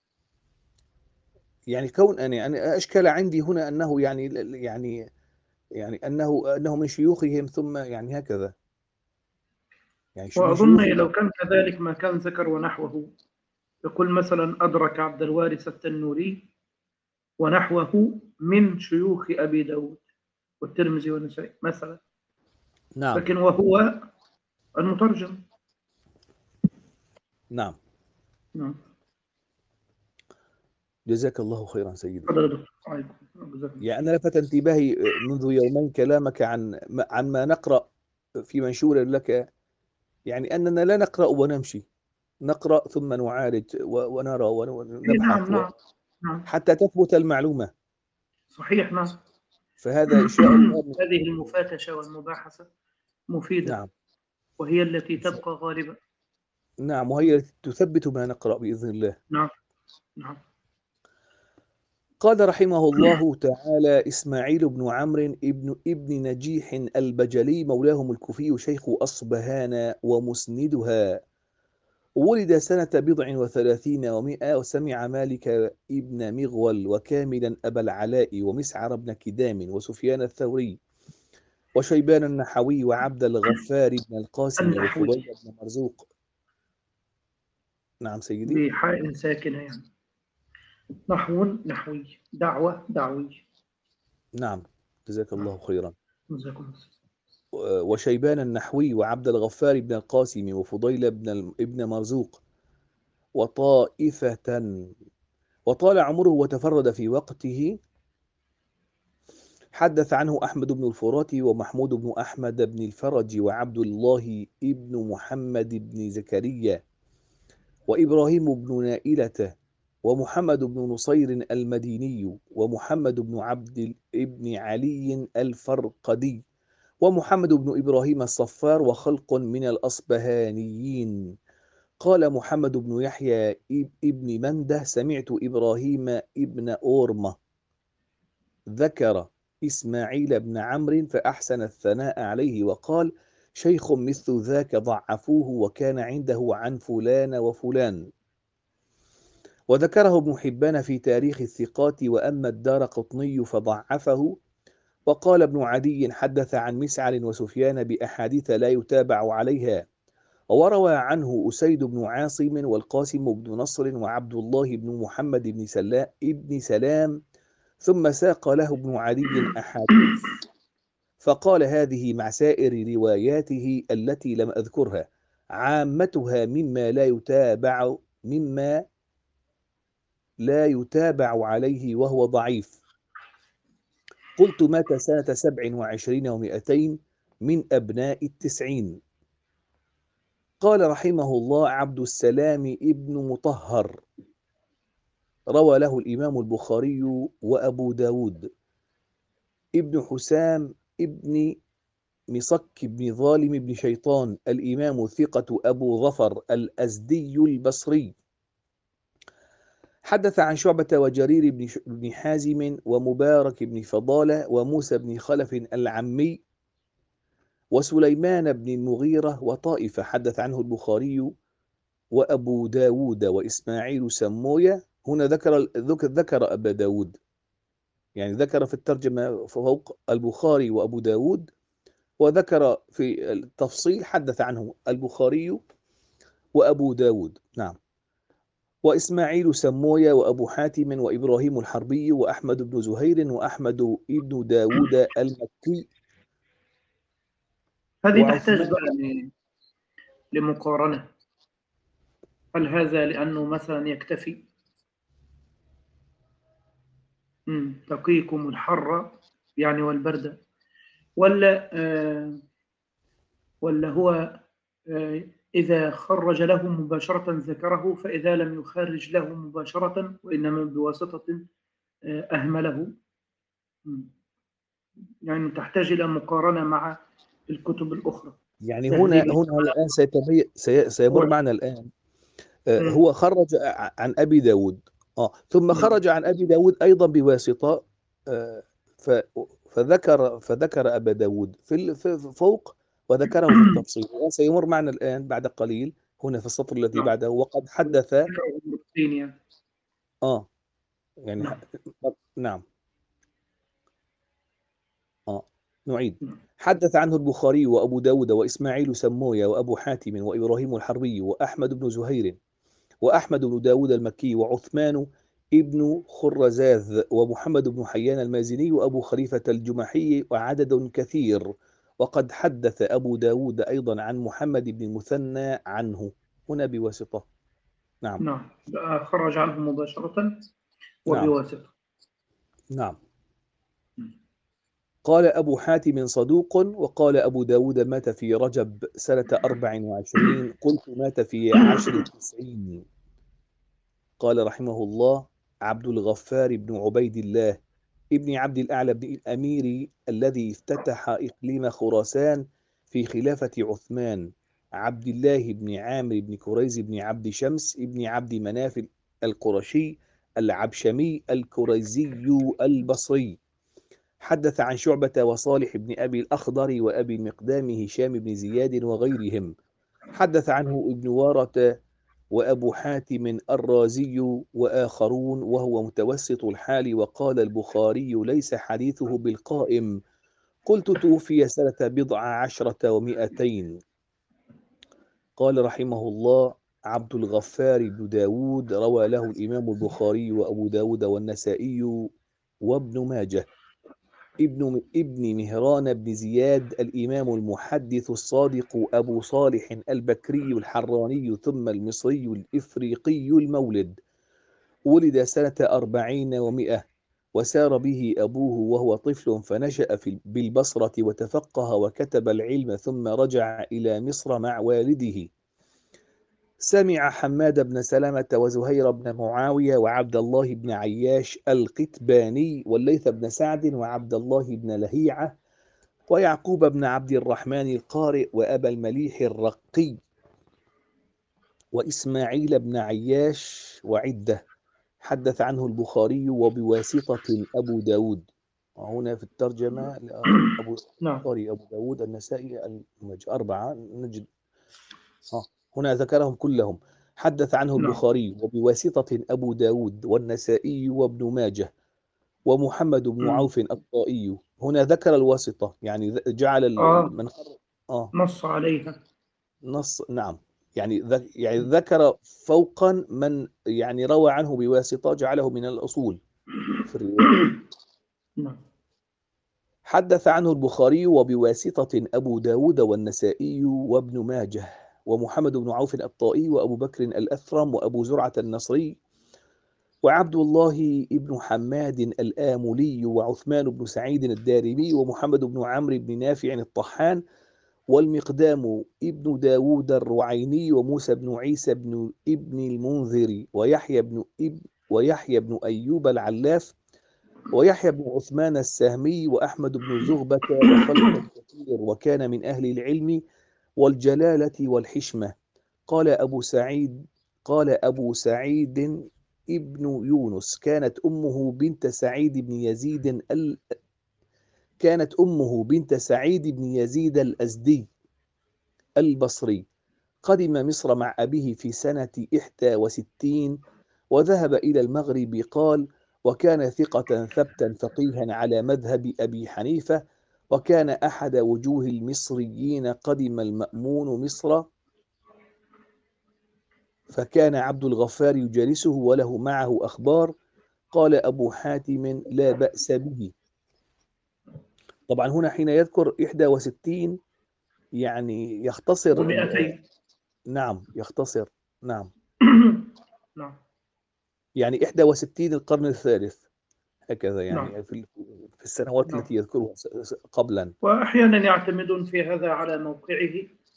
يعني كون أنا أنا أشكل عندي هنا أنه يعني يعني يعني أنه أنه من شيوخهم ثم يعني هكذا.
يعني وأظن لو كان كذلك ما كان ذكر ونحوه. يقول مثلا أدرك عبد الوارث التنوري ونحوه من شيوخ أبي داود والترمذي والنسائي مثلا.
نعم.
لكن وهو المترجم.
نعم.
نعم.
جزاك الله خيرا سيدي. يعني أنا لفت انتباهي منذ يومين كلامك عن عن ما نقرأ في منشور لك، يعني أننا لا نقرأ ونمشي، نقرأ ثم نعالج ونرى ونبحث.
نعم. نعم.
حتى تثبت المعلومة.
صحيح. نعم.
فهذا إن شاء الله
هذه المفاتشة والمباحثة مفيدة. نعم. وهي التي تبقى غالبا.
نعم، وهي التي تثبت ما نقرأ بإذن الله.
نعم. نعم.
قال رحمه الله تعالى: إسماعيل بن عمرو ابن ابن نجيح البجلي مولاهم الكوفي شيخ أصبهان ومسندها، ولد سنة بضع وثلاثين ومئة، وسمع مالك ابن مغول وكاملا أبا العلاء ومسعر بن كدام وسفيان الثوري وشيبان النحوي وعبد الغفار بن القاسم وفضيل بن مرزوق. نعم سيدي.
بحاء ساكنة يعني. نحو نحوي، دعوة دعوي.
نعم جزاك الله خيرا.
جزاكم الله.
وشيبان النحوي وعبد الغفار بن القاسم وفضيل بن ابن مرزوق وطائفة. وطال عمره وتفرد في وقته. حدث عنه أحمد بن الفرات ومحمود بن أحمد بن الفرج وعبد الله ابن محمد بن زكريا وإبراهيم بن نائلة ومحمد بن نصير المديني ومحمد بن عبد ابن علي الفرقدي ومحمد بن إبراهيم الصفار وخلق من الأصبهانيين. قال محمد بن يحيى ابن منده: سمعت إبراهيم ابن أورمة ذكر إسماعيل بن عمرو فأحسن الثناء عليه وقال: شيخ مثل ذاك ضعفوه وكان عنده عن فلان وفلان. وذكره ابن حبان في تاريخ الثقات، وأما الدارقطني فضعفه. وقال ابن عدي: حدث عن مسعر وسفيان بأحاديث لا يتابع عليها. وروى عنه أسيد بن عاصم والقاسم بن نصر وعبد الله بن محمد بن سلام, ابن سلام ثم ساق له ابن عدي أحاديث فقال: هذه مع سائر رواياته التي لم أذكرها عامتها مما لا يتابع مما لا يتابع عليه وهو ضعيف. قلت: مات سنة سبع وعشرين ومئتين من أبناء التسعين. قال رحمه الله: عبد السلام ابن مطهر روى له الإمام البخاري وأبو داود. ابن حسام ابن مصك بن ظالم بن شيطان الإمام ثقة أبو ظفر الأزدي البصري. حدث عن شعبة وجرير بن حازم ومبارك بن فضالة وموسى بن خلف العمي وسليمان بن المغيرة وطائفة. حدث عنه البخاري وأبو داود وإسماعيل سموية. هنا ذكر ذكر أبا داود، يعني ذكر في الترجمة فوق البخاري وأبو داود، وذكر في التفصيل حدث عنه البخاري وأبو داود. نعم. وإسماعيل سموية وأبو حاتم وإبراهيم الحربي وأحمد بن زهير وأحمد ابن داود المكي
هذه تحتاج بقى لمقارنة. هل هذا لأنه مثلا يكتفي تقيكم الحر يعني والبرد، ولا آه ولا هو آه إذا خرج له مباشرة ذكره، فإذا لم يخرج له مباشرة وإنما بواسطة آه أهمله؟ يعني تحتاج إلى مقارنة مع الكتب الأخرى.
يعني هنا هنا الآن سيتبين سيمر معنا الآن. آه هو خرج عن أبي داود آه ثم خرج عن أبي داود أيضا بواسطة، آه فذكر فذكر أبا داود في فوق وذكره في التفصيل. سيمر معنا الآن بعد قليل هنا في السطر الذي بعده وقد حدث آه يعني نعم, نعم. آه نعيد. حدث عنه البخاري وأبو داود وإسماعيل سموية وأبو حاتم وإبراهيم الحربي وأحمد بن زهير وأحمد بن داود المكي وعثمان ابن خرزاذ ومحمد بن حيان المازني وأبو خليفة الجمحي وعدد كثير. وقد حدث أبو داود أيضا عن محمد بن المثنى عنه هنا بواسطة. نعم
نعم خرج عنه مباشرة وبواسطة.
نعم. قال أبو حاتم صدوق، وقال أبو داود مات في رجب سنة أربع وعشرين، قلت مات في عشر تسعين. قال رحمه الله: عبد الغفار بن عبيد الله ابن عبد الأعلى بن الأمير الذي افتتح إقليم خراسان في خلافة عثمان، عبد الله بن عامر بن كريز بن عبد شمس بن عبد مناف القرشي العبشمي الكريزي البصري. حدث عن شعبة وصالح بن أبي الأخضر وأبي المقدام هشام بن زياد وغيرهم. حدث عنه ابن وارة وأبو حاتم الرازي وآخرون، وهو متوسط الحال. وقال البخاري: ليس حديثه بالقائم. قلت: توفي سنة بضع عشرة ومئتين. قال رحمه الله: عبد الغفار بن داود روى له الإمام البخاري وأبو داود والنسائي وابن ماجه. ابن ابن مهران بن زياد الإمام المحدث الصادق أبو صالح البكري الحراني ثم المصري الإفريقي المولد، ولد سنة أربعين ومئة، وسار به أبوه وهو طفل، فنشأ في بالبصرة وتفقه وكتب العلم، ثم رجع إلى مصر مع والده. سمع حماد بن سلمة وزهير بن معاوية وعبد الله بن عياش القتباني والليث بن سعد وعبد الله بن لهيعة ويعقوب بن عبد الرحمن القارئ وأبا المليح الرقي وإسماعيل بن عياش وعدة. حدث عنه البخاري وبواسطة أبو داود. وهنا في الترجمة أبو البخاري أبو داود النسائي أربعة نجد آه. هنا ذكرهم كلهم. حدث عنه البخاري وبواسطة أبو داود والنسائي وابن ماجه ومحمد بن عوف الطائي. هنا ذكر الواسطة، يعني جعل
آه.
من آه.
نص عليها
نص. نعم. يعني ذك يعني ذكر فوقا من يعني روى عنه بواسطة، جعله من الأصول في الرواية.
نعم.
حدث عنه البخاري وبواسطة أبو داود والنسائي وابن ماجه ومحمد بن عوف الطائي وأبو بكر الأثرم وأبو زرعة النصري وعبد الله بن حماد الآملي وعثمان بن سعيد الدارمي ومحمد بن عمرو بن نافع الطحان والمقدام ابن داود الرعيني وموسى بن عيسى بن ابن المنذر ويحيى بن ابن ويحيى بن أيوب العلاف ويحيى بن عثمان السهمي وأحمد بن زغبة وخلق كثير، وكان من أهل العلم والجلالة والحشمة. قال أبو سعيد قال أبو سعيد ابن يونس: كانت أمه بنت سعيد بن يزيد ال... كانت أمه بنت سعيد بن يزيد الأزدي البصري. قدم مصر مع أبيه في سنة إحدى وستين وذهب إلى المغرب. قال: وكان ثقة ثبتا فقيها على مذهب أبي حنيفة، وكان أحد وجوه المصريين. قدم المأمون مصر فكان عبد الغفار يجالسه وله معه أخبار. قال أبو حاتم: لا بأس به. طبعا هنا حين يذكر إحدى وستين يعني يختصر ال-
ومئتين.
نعم يختصر نعم
نعم
يعني إحدى وستين القرن الثالث، هكذا
نعم
يعني في في السنوات
نعم.
التي يذكرها س- س- قبلا.
وأحيانا يعتمدون في هذا على موقعه،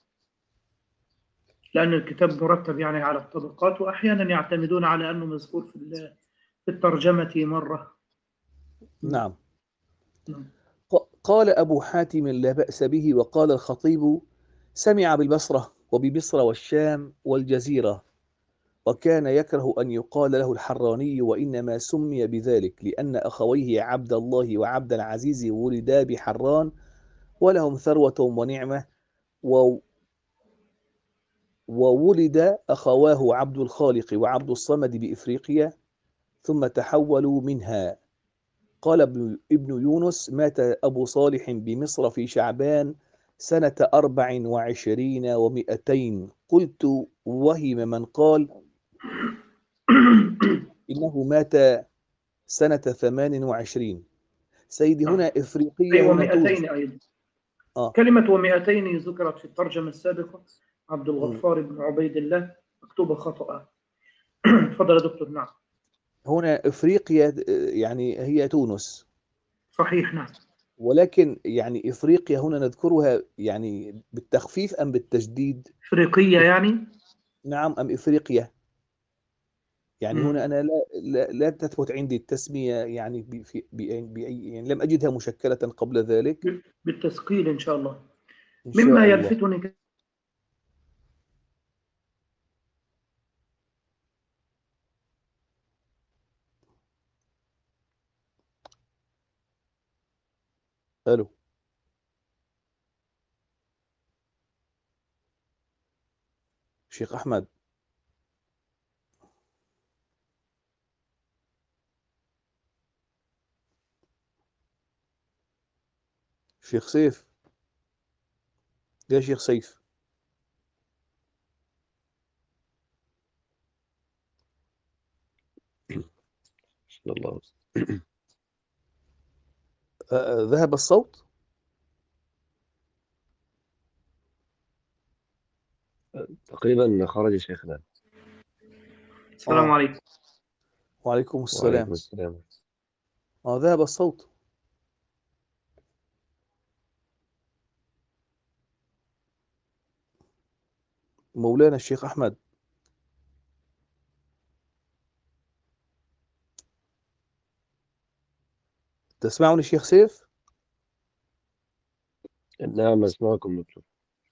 لأن الكتاب مرتب يعني على الطبقات، وأحيانا يعتمدون على أنه مذكور في ال- في الترجمة مرة.
نعم.
نعم.
ق- قال أبو حاتم: لا بأس به. وقال الخطيب: سمع بالبصرة وبمصر والشام والجزيرة. وكان يكره أن يقال له الحراني، وإنما سمي بذلك لأن أخويه عبد الله وعبد العزيز ولدا بحران، ولهم ثروة ونعمة. و... وولد أخواه عبد الخالق وعبد الصمد بإفريقيا، ثم تحولوا منها. قال ابن ابن يونس: مات أبو صالح بمصر في شعبان سنة أربع وعشرين ومئتين. قلت: وهم من قال إنه مات سنة ثمان وعشرين. سيدي
نعم.
هنا إفريقية،
أي
هنا تونس.
ومئتين أيضا.
آه.
كلمة ومئتين ذكرت في الترجمة السابقة، عبد
م.
الغفار بن عبيد الله، مكتوبة خطأ. تفضل يا دكتور. نعم.
هنا إفريقيا يعني هي تونس،
صحيح. نعم.
ولكن يعني إفريقيا هنا نذكرها يعني بالتخفيف أم بالتجديد؟
إفريقية يعني.
نعم، أم إفريقيا. يعني
مم.
هنا أنا لا لا, لا تثبت عندي التسمية يعني ب- في ب- بأي يعني لم أجدها مشكلة قبل ذلك.
بالتثقيل إن شاء الله.
إن
مما
شاء الله.
يلفتني
ألو. شيخ أحمد. شيخ سيف. يا شيخ سيف.
الله.
آه، ذهب الصوت.
تقريبا خرج شيخنا.
السلام
آه.
عليكم.
وعليكم السلام.
وعليكم السلام.
آه ذهب الصوت. مولانا الشيخ أحمد. تسمعني الشيخ سيف؟
نعم أسمعكم دكتور.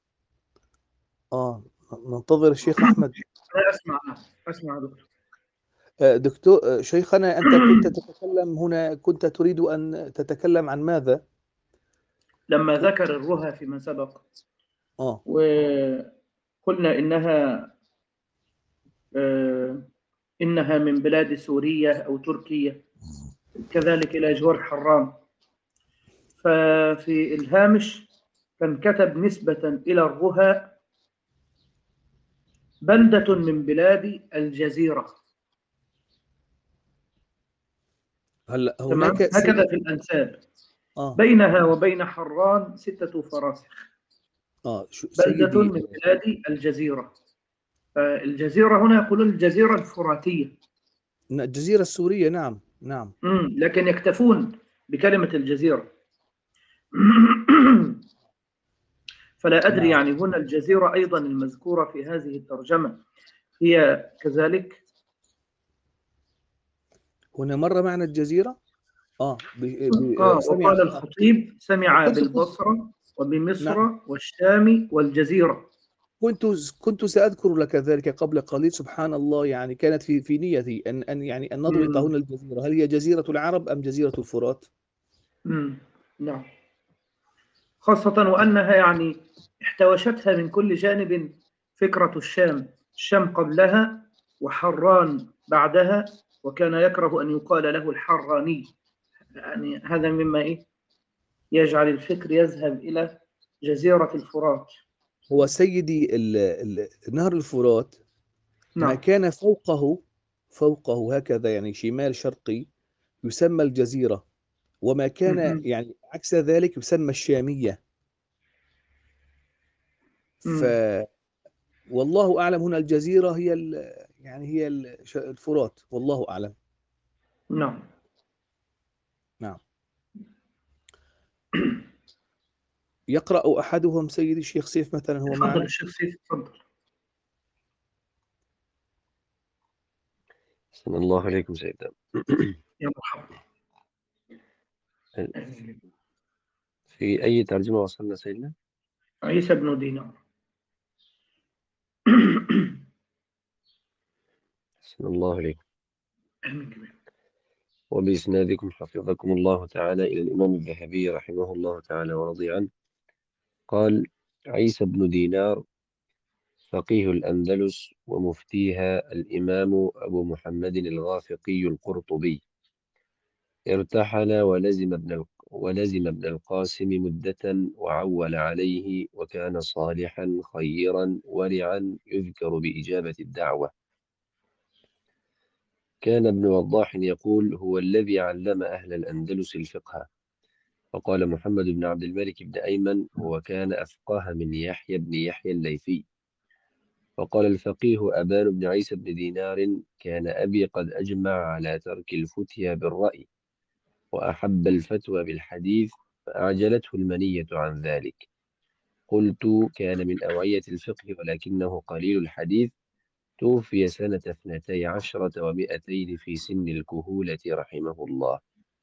آه ننتظر الشيخ أحمد.
لا أسمع. أسمع دكتور.
آه، دكتور آه، شيخنا، أنت كنت تتكلم هنا، كنت تريد أن تتكلم عن ماذا؟
لما ذكر الرها فيما سبق،
آه.
وقلنا إنها آه، إنها من بلاد سوريا أو تركيا، كذلك إلى جوار حران. ففي الهامش كان كتب نسبة إلى الرها بلدة من بلاد الجزيرة.
هلا
تمام.
هناك
هكذا
سيد.
في الأنساب.
آه.
بينها وبين حران ستة فراسخ.
آه شو
بلدة
سيدي.
من بلاد الجزيرة. فالجزيرة هنا يقولون الجزيرة الفراتية.
الجزيرة السورية. نعم نعم.
مم. لكن يكتفون بكلمة الجزيرة. فلا أدري
نعم.
يعني هنا الجزيرة أيضا المذكورة في هذه الترجمة هي كذلك.
هنا مر معنى الجزيرة. آه, ب... ب...
آه
سمع.
وقال الخطيب: سمع
كنت
بالبصرة وبمصر
نعم.
والشام والجزيرة.
كنت كنت سأذكر لك ذلك قبل قليل. سبحان الله، يعني كانت في في نيتي أن أن يعني أن نضبط
مم.
هنا الجزيرة، هل هي جزيرة العرب أم جزيرة الفرات؟
مم. نعم. خاصة وأنها يعني احتوشتها من كل جانب فكرة الشام، الشام قبلها وحران بعدها، وكان يكره أن يقال له الحراني. يعني هذا مما إيه يجعل الفكر يذهب إلى جزيرة الفرات.
هو سيدي ال- ال- نهر الفرات ما
نعم.
كان فوقه فوقه هكذا يعني شمال شرقي يسمى الجزيرة، وما كان
مهم.
يعني عكس ذلك يسمى الشامية. ف
مم.
والله أعلم، هنا الجزيرة هي ال... يعني هي ال- ش- الفرات، والله أعلم.
نعم.
نعم. يقرأ أحدهم سيدي الشيخ سيف مثلا، هو
تفضل
معنا؟
الشيخ سيف، تفضل.
أحسن الله عليكم سيدنا.
يا مرحبا.
في أي ترجمة وصلنا سيدنا؟
عيسى بن دينار.
أحسن الله عليكم.
آمين.
وبإسنادكم حفظكم الله تعالى إلى الإمام الذهبي رحمه الله تعالى ورضي عنه قال: عيسى بن دينار فقيه الأندلس ومفتيها الإمام أبو محمد الغافقي القرطبي، ارتحل ولزم ابن ال- ولزم ابن القاسم مدة وعول عليه، وكان صالحا خيرا ورعا يذكر بإجابة الدعوة. كان ابن وضاح يقول: هو الذي علم أهل الأندلس الفقه. وقال محمد بن عبد الملك بن أيمن: هو كان أفقه من يحيى بن يحيى الليثي. وقال الفقيه أبان بن عيسى بن دينار: كان أبي قد أجمع على ترك الفتيا بالرأي، وأحب الفتوى بالحديث، فأعجلته المنية عن ذلك. قلت: كان من أوعية الفقه ولكنه قليل الحديث. توفي سنة اثنتي عشرة ومئتين في سن الكهولة رحمه الله.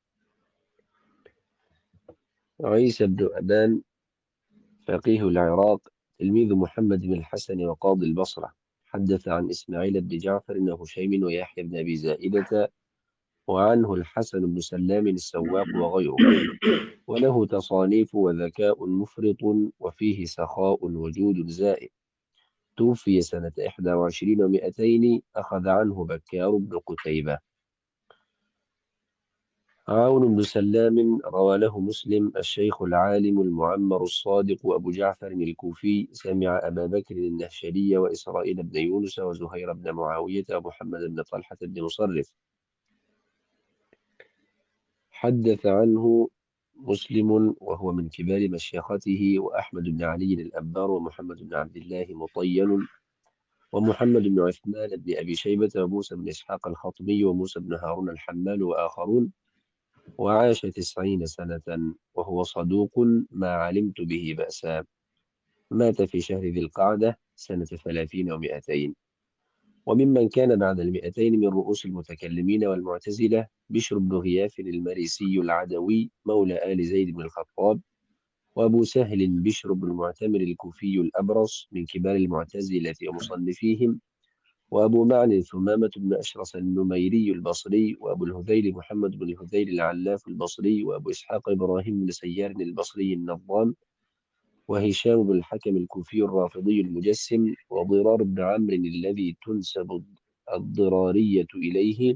عيسى بن أبان فقيه العراق، تلميذ محمد بن الحسن وقاضي البصرة، حدث عن إسماعيل بن جعفر بن هشيم ويحيى بن أبي زائدة، وعنه الحسن بن سلام السواق وغيره، وله تصانيف وذكاء مفرط، وفيه سخاء وجود زائد. توفي سنة إحدى وعشرين ومئتين، أخذ عنه بكار بن قتيبة. عون بن سلام روى له مسلم: الشيخ العالم المعمر الصادق أبو جعفر الكوفي سمع أبا بكر النهشلي وإسرائيل بن يونس وزهير بن معاوية ومحمد بن طلحة بن مصرف. حدث عنه مسلم وهو من كبار مشيخته، وأحمد بن علي الأنبار، ومحمد بن عبد الله مطين، ومحمد بن عثمان بن أبي شيبة، وموسى بن إسحاق الخطمي، وموسى بن هارون الحمال، وآخرون. وعاش تسعين سنة، وهو صدوق ما علمت به بأسا. مات في شهر ذي القعدة سنة ثلاثين ومئتين. وممن كان بعد المئتين من رؤوس المتكلمين والمعتزلة بشر بن غياث المريسي العدوي مولى آل زيد بن الخطاب، وأبو سهل بشر بن المعتمر الكوفي الأبرص من كبار المعتزلة ومصنفيهم، وأبو معن ثمامة بن أشرس النميري البصري، وأبو الهذيل محمد بن الهذيل العلاف البصري، وأبو إسحاق إبراهيم بن سيار البصري النظام، وهشام بن الحكم الكوفي الرافضي المجسم، وضرار بن عمرو الذي تنسب الضرارية إليه،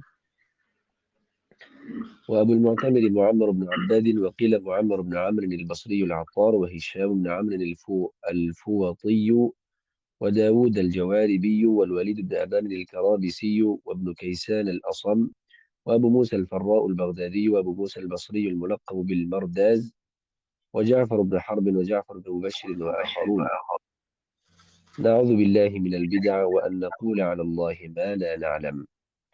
وأبو المعتمر معمر بن عباد، وقيل معمر بن عمرو البصري العطار، وهشام بن عمرو الفو الفوطي، وداود الجواربي، والوليد بن أبان الكرابسي، وابن كيسان الأصم، وأبو موسى الفراء البغدادي، وأبو موسى البصري الملقب بالمرداز، وجعفر بن حرب، وجعفر بن مبشر، وآخرون. نعوذ بالله من البدع وأن نقول على الله ما لا نعلم.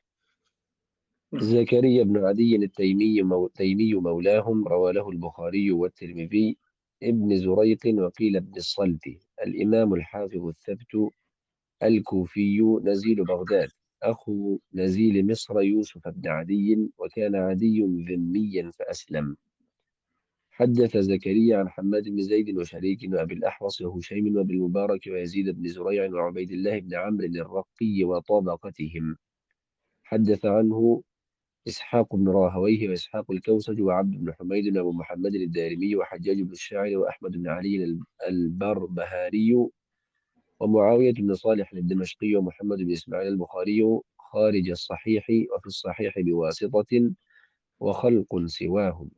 زكريا بن عدي التيمي مو... تيمي مولاهم، روى له البخاري والترمذي. ابن زريق، وقيل ابن الصلت، الإمام الحافظ الثبت الكوفي نزيل بغداد، أخو نزيل مصر يوسف بن عدي، وكان عدي ذميا فأسلم. حدث زكريا عن حماد بن زيد وشريك وأبي الأحوص وهشيم وابن المبارك ويزيد بن زريع وعبيد الله بن عمرو الرقي وطابقتهم. حدث عنه إسحاق بن راهويه وإسحاق الكوسج وعبد بن حميد وأبو محمد الدارمي وحجاج بن الشاعر وأحمد بن علي البربهاري ومعاوية بن صالح الدمشقي ومحمد بن إسماعيل البخاري خارج الصحيح وفي الصحيح بواسطة وخلق سواهم.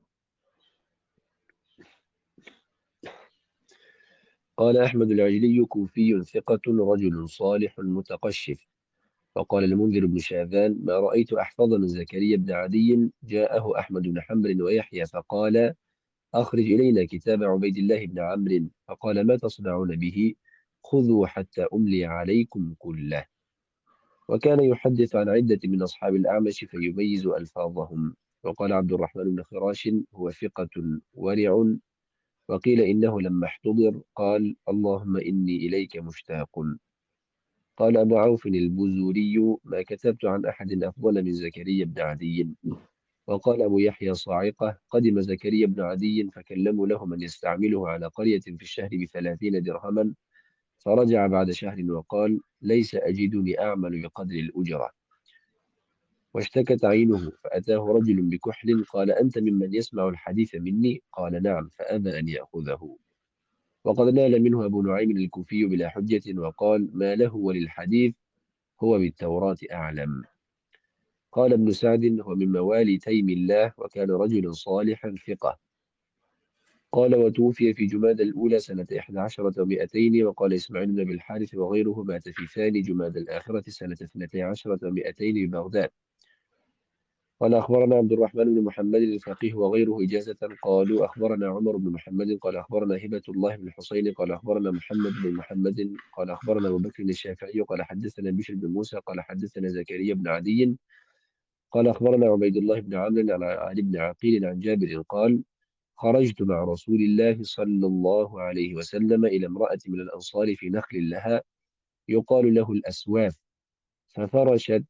قال أحمد العجلي كوفي ثقة رجل صالح متقشف. وقال المنذر بن شاذان ما رأيت أحفظ من زكريا بن عدي. جاءه أحمد بن حنبل ويحيى فقال أخرج إلينا كتاب عبيد الله بن عمرو. فقال ما تصنعون به؟ خذوا حتى أملي عليكم كله. وكان يحدث عن عدة من أصحاب الأعمش فيميز ألفاظهم. وقال عبد الرحمن بن خراش هو ثقة ورع. وقيل إنه لما احتضر قال اللهم إني إليك مشتاق. قال أبو عوف البزوري ما كتبت عن أحد أفضل من زكريا بن عدي. وقال أبو يحيى صاعقة قدم زكريا بن عدي فكلموا له من يستعمله على قرية في الشهر بثلاثين درهما. فرجع بعد شهر وقال ليس أجدني أعمل بقدر الأجرة. واشتكت عينه فأتاه رجل بكحل قال أنت ممن يسمع الحديث مني؟ قال نعم. فأبى أن يأخذه. وقد نال منه أبو نعيم الكوفي بلا حجة وقال ما له وللحديث هو بالتوراة أعلم. قال ابن سعد هو من موالي تيم الله وكان رجل صالحا ثقة. قال وتوفي في جماد الأولى سنة إحدى عشرة ومئتين. وقال إسماعيل بن أبي الحارث وغيره مات في ثاني جماد الآخرة سنة اثنتي عشرة ومئتين ببغداد. قال أخبرنا عبد الرحمن بن محمد الفقيه وغيره إجازة. قالوا أخبرنا عمر بن محمد قال أخبرنا هبة الله بن الحسين قال أخبرنا محمد بن محمد قال أخبرنا أبو بكر الشافعي قال حدثنا بشر بن موسى قال حدثنا زكريا بن عدي قال أخبرنا عبيد الله بن عمرو عن ابن عقيل عن جابر قال خرجت مع رسول الله صلى الله عليه وسلم إلى امرأة من الأنصار في نخل لها يقال له الأسواف ففرشت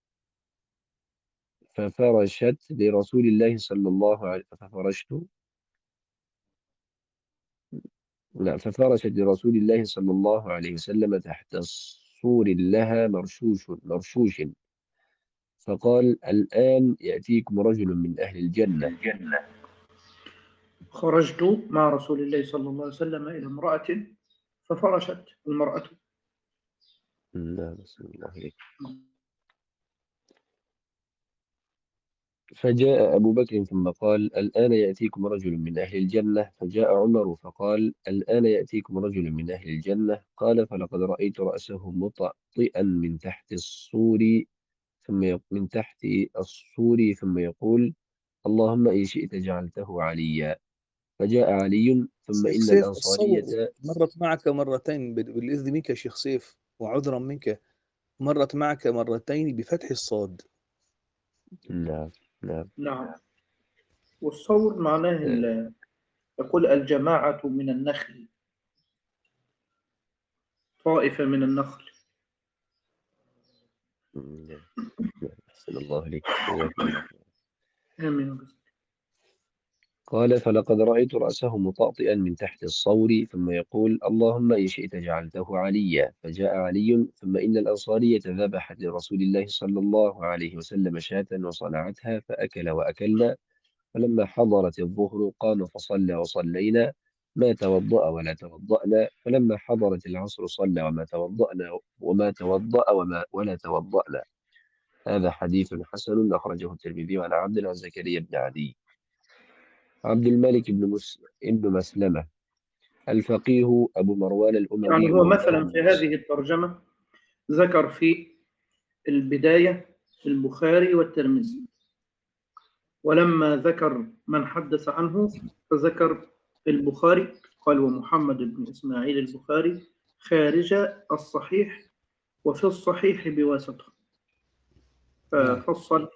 ففرشت لرسول الله صلى الله عليه ففرشت لا ففرشت لرسول الله صلى الله عليه وسلم تحت الصور لها مرشوش مرشوش. فقال الآن يأتيكم رجل من أهل الجنة.
خرجت مع رسول الله صلى الله عليه وسلم إلى امرأة ففرشت المرأة.
لا بسم الله عليك. فجاء أبو بكر ثم قال الآن يأتيكم رجل من أهل الجنة. فجاء عمر فقال الآن يأتيكم رجل من أهل الجنة. قال فلقد رأيت رأسه مطأطئا من تحت الصور ثم من تحت الصور ثم يقول اللهم إن شئت جعلته عليا. فجاء علي ثم
شيخ
إن
سيف الصور
الأنصارية
مرت معك مرتين بالإذن منك شيخ سيف وعذرا منك مرت معك مرتين بفتح الصاد.
نعم نعم
نعم. والصور معناه يقول الجماعة من النخل، طائفة من النخل.
أحسن الله عليك.
آمين.
قال فلقد رأيت رأسه مطأطئا من تحت الصور ثم يقول اللهم إن شئت جعلته عليا. فجاء علي ثم إن الأنصارية ذبحت لرسول الله صلى الله عليه وسلم شاة وصنعتها فأكل وأكلنا. فلما حضرت الظهر قام فصلى وصلينا ما توضأ ولا توضأنا. فلما حضرت العصر صلى وما توضأنا وما توضأ وما ولا توضأنا. هذا حديث حسن أخرجه الترمذي عن عبد عن زكريا بن عدي. عبد الملك بن مس... ابن مسلمة الفقيه أبو مروان الأموي.
يعني هو مثلا في هذه الترجمة ذكر في البداية البخاري والترمذي، ولما ذكر من حدث عنه فذكر البخاري قال ومحمد بن إسماعيل البخاري خارج الصحيح وفي الصحيح بواسطة، ففصل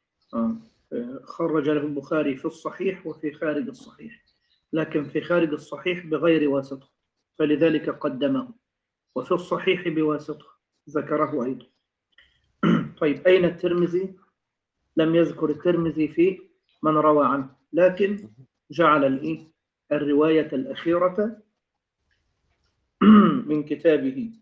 خرج له البخاري في الصحيح وفي خارج الصحيح، لكن في خارج الصحيح بغير واسطة فلذلك قدمه، وفي الصحيح بواسطة ذكره أيضا. طيب أين الترمذي؟ لم يذكر الترمذي في من روى عنه، لكن جعل الرواية الأخيرة من كتابه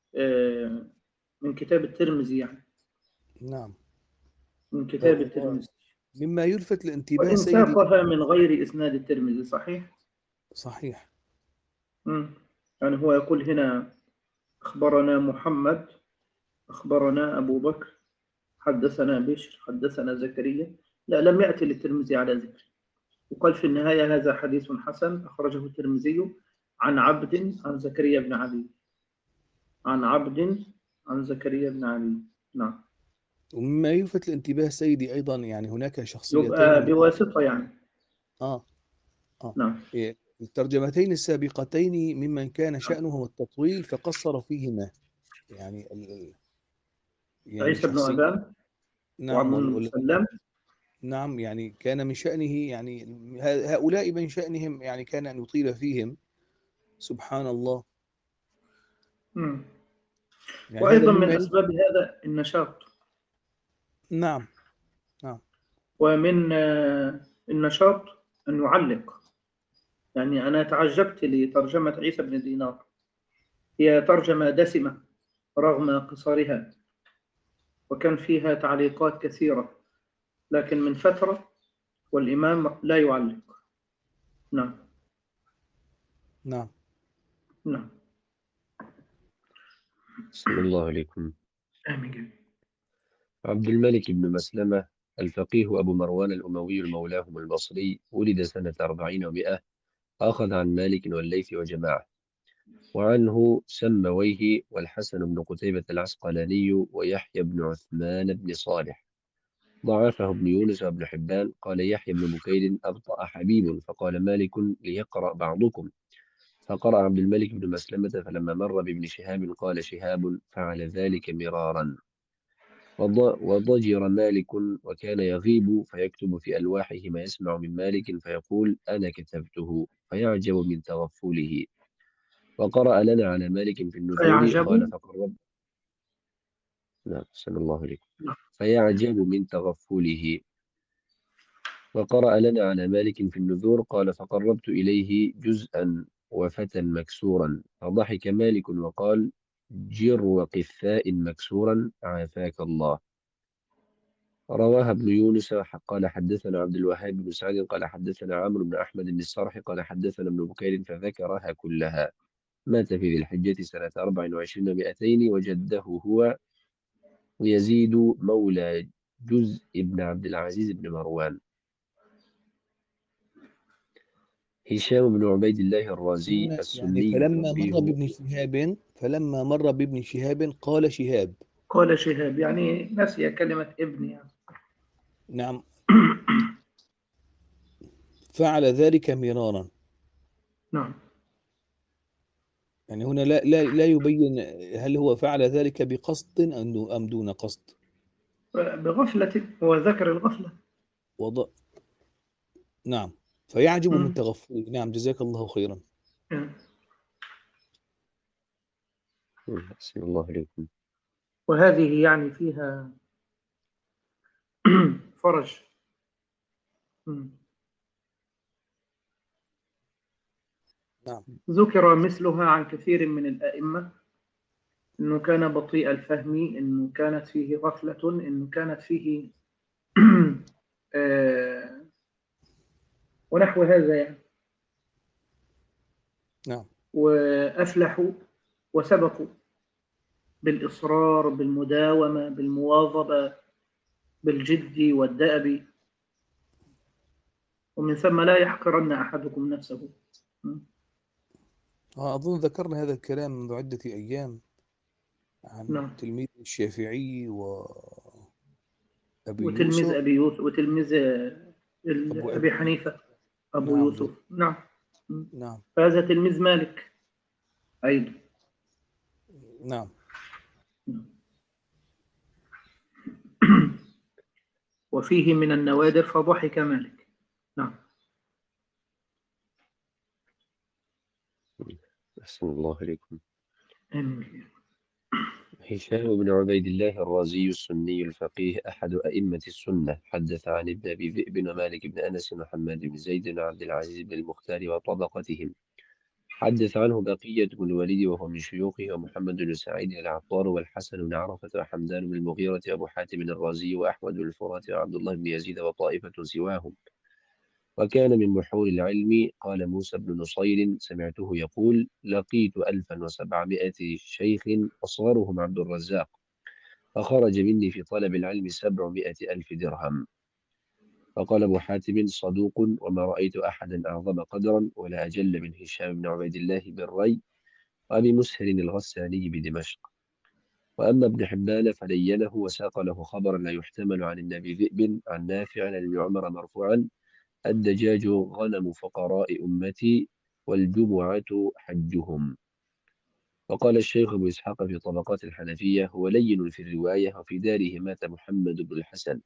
من كتاب الترمذي، يعني
نعم
من كتاب الترمذي،
مما يلفت الانتباه
وإن ساقها من غير إسناد الترمذي. صحيح
صحيح.
مم. يعني هو يقول هنا أخبرنا محمد، أخبرنا أبو بكر، حدثنا بشر، حدثنا زكريا. لا، لم يأتي للترمذي على ذكر. وقال في النهاية هذا حديث حسن أخرجه الترمذي عن عبد عن زكريا بن علي، عن عبد عن زكريا بن علي. نعم.
ومما يلفت الانتباه سيدي أيضا يعني هناك شخصيتين
يبقى
من
بواسطة يعني.
آه آه
نعم.
إيه، الترجمتين السابقتين ممن كان شأنهم التطويل فقصر فيهما يعني ال... ال- يعني
عيسى بن
شخصية.
أبان
نعم
وعبد
وال...
بن
وال...
سلام.
نعم يعني كان من شأنه يعني ه- هؤلاء من شأنهم يعني كان أن يطيل فيهم سبحان الله.
مم.
يعني هذا
وأيضا
مما
من
يلفت.
أسباب هذا النشاط.
نعم نعم
ومن آه، النشاط أن يعلق. يعني أنا تعجبت لترجمة عيسى بن دينار، هي ترجمة دسمة رغم قصرها، وكان فيها تعليقات كثيرة، لكن من فترة والإمام لا يعلق. نعم.
نعم
نعم.
صلى الله عليكم.
آمين.
عبد الملك بن مسلمة الفقيه أبو مروان الأموي المولاهم البصري ولد سنة أربعين ومائة، أخذ عن مالك والليث وجماعة، وعنه سمويه والحسن بن قتيبة العسقلاني ويحيى بن عثمان بن صالح. ضعفه ابن يونس وابن حبان. قال يحيى بن بكير أبطأ حبيب، فقال مالك ليقرأ بعضكم، فقرأ عبد الملك بن مسلمة، فلما مر بابن شهاب قال شهاب فعل ذلك مرارا. وض- وضجر مالك وكان يغيب فيكتب في ألواحه ما يسمع من مالك فيقول أنا كتبته، فيعجب من تغفله. وقرأ لنا على مالك في النذور قال
فيعجب.
فقرب. نعم صلى الله عليه.
نعم.
فيعجب من تغفله. وقرأ لنا على مالك في النذور قال فقربت إليه جزءا وفتى مكسورا، فضحك مالك وقال جر وقثاء مكسورا عافاك الله. رواها ابن يونس قال حدثنا عبد الوهاب بن سعد قال حدثنا عمرو بن أحمد بن الصرح قال حدثنا ابن بكير فذكرها كلها. مات في ذي الحجة سنة أربع وعشرين ومائتين، وجده هو يزيد مولى جزء بن عبد العزيز بن مروان. هشام بن عبيد الله الرازي
يعني
السني
فلما مر
الفقيه.
بابن شهاب فلما مر بابن شهاب قال شهاب.
قال شهاب يعني نسي كلمة ابن يعني.
نعم فعل ذلك مرارا.
نعم.
يعني هنا لا لا لا يبين هل هو فعل ذلك بقصد أم أم دون قصد.
بغفلة، هو ذكر الغفلة.
وضع. نعم فيعجب من
مم.
تغفله. نعم جزاك الله خيرا.
يعني.
أحسن الله عليكم.
وهذه يعني فيها فرج. مم.
نعم
ذكر مثلها عن كثير من الأئمة، أنه كان بطيء الفهم، أنه كانت فيه غفلة، أنه كانت فيه آه ونحو هذا يعني.
نعم
وأفلحوا وسبقوا بالإصرار، بالمداومة، بالمواظبة، بالجد والدأب. ومن ثم لا يحقرن أحدكم نفسه.
آه، أظن ذكرنا هذا الكلام منذ عدة أيام عن
نعم.
تلميذ الشافعي وأبي
وتلميذ
يوسف.
أبي يوسف، وتلميذ
أبو
أبي
أبي
حنيفة أبو
نعم جزاك.
يوسف. نعم.
نعم
فهذا تلميذ مالك أيضا.
نعم
وفيه من النوادر فضحك مالك. نعم.
أحسن الله عليكم.
آمين.
هشام بن عبيد الله الرازي السني الفقيه أحد أئمة السنة، حدث عن ابن أبي ذئب ومالك بن أنس وحماد بن زيد وعبد العزيز بن المختار وطبقتهم. حدث عنه بقية بن الوليد وهو من شيوخه، ومحمد بن سعيد العطار والحسن بن عرفة وحمدان بن المغيرة وأبو حاتم الرازي وأحمد بن الفرات وعبد الله بن يزيد وطائفة سواهم. وكان من بحور العلم. قال موسى بن نصير سمعته يقول: لقيت ألفا وسبعمائة شيخ أصغرهم عبد الرزاق، فخرج مني في طلب العلم سبعمائة ألف درهم. فقال أبو حاتم: صدوق، وما رأيت أحدا أعظم قدرا ولا أجل من هشام بن عبيد الله بالري وأبي مسهر الغساني بدمشق. وأما ابن حبان فلينه وساق له خبرا لا يحتمل عن النبي ذئب عن نافع عن ابن عمر مرفوعا: الدجاج غنم فقراء أمتي والجمعة حجهم. وقال الشيخ أبو إسحاق في طبقات الحنفية: هو لين في الرواية، وفي داره مات محمد بن الحسن.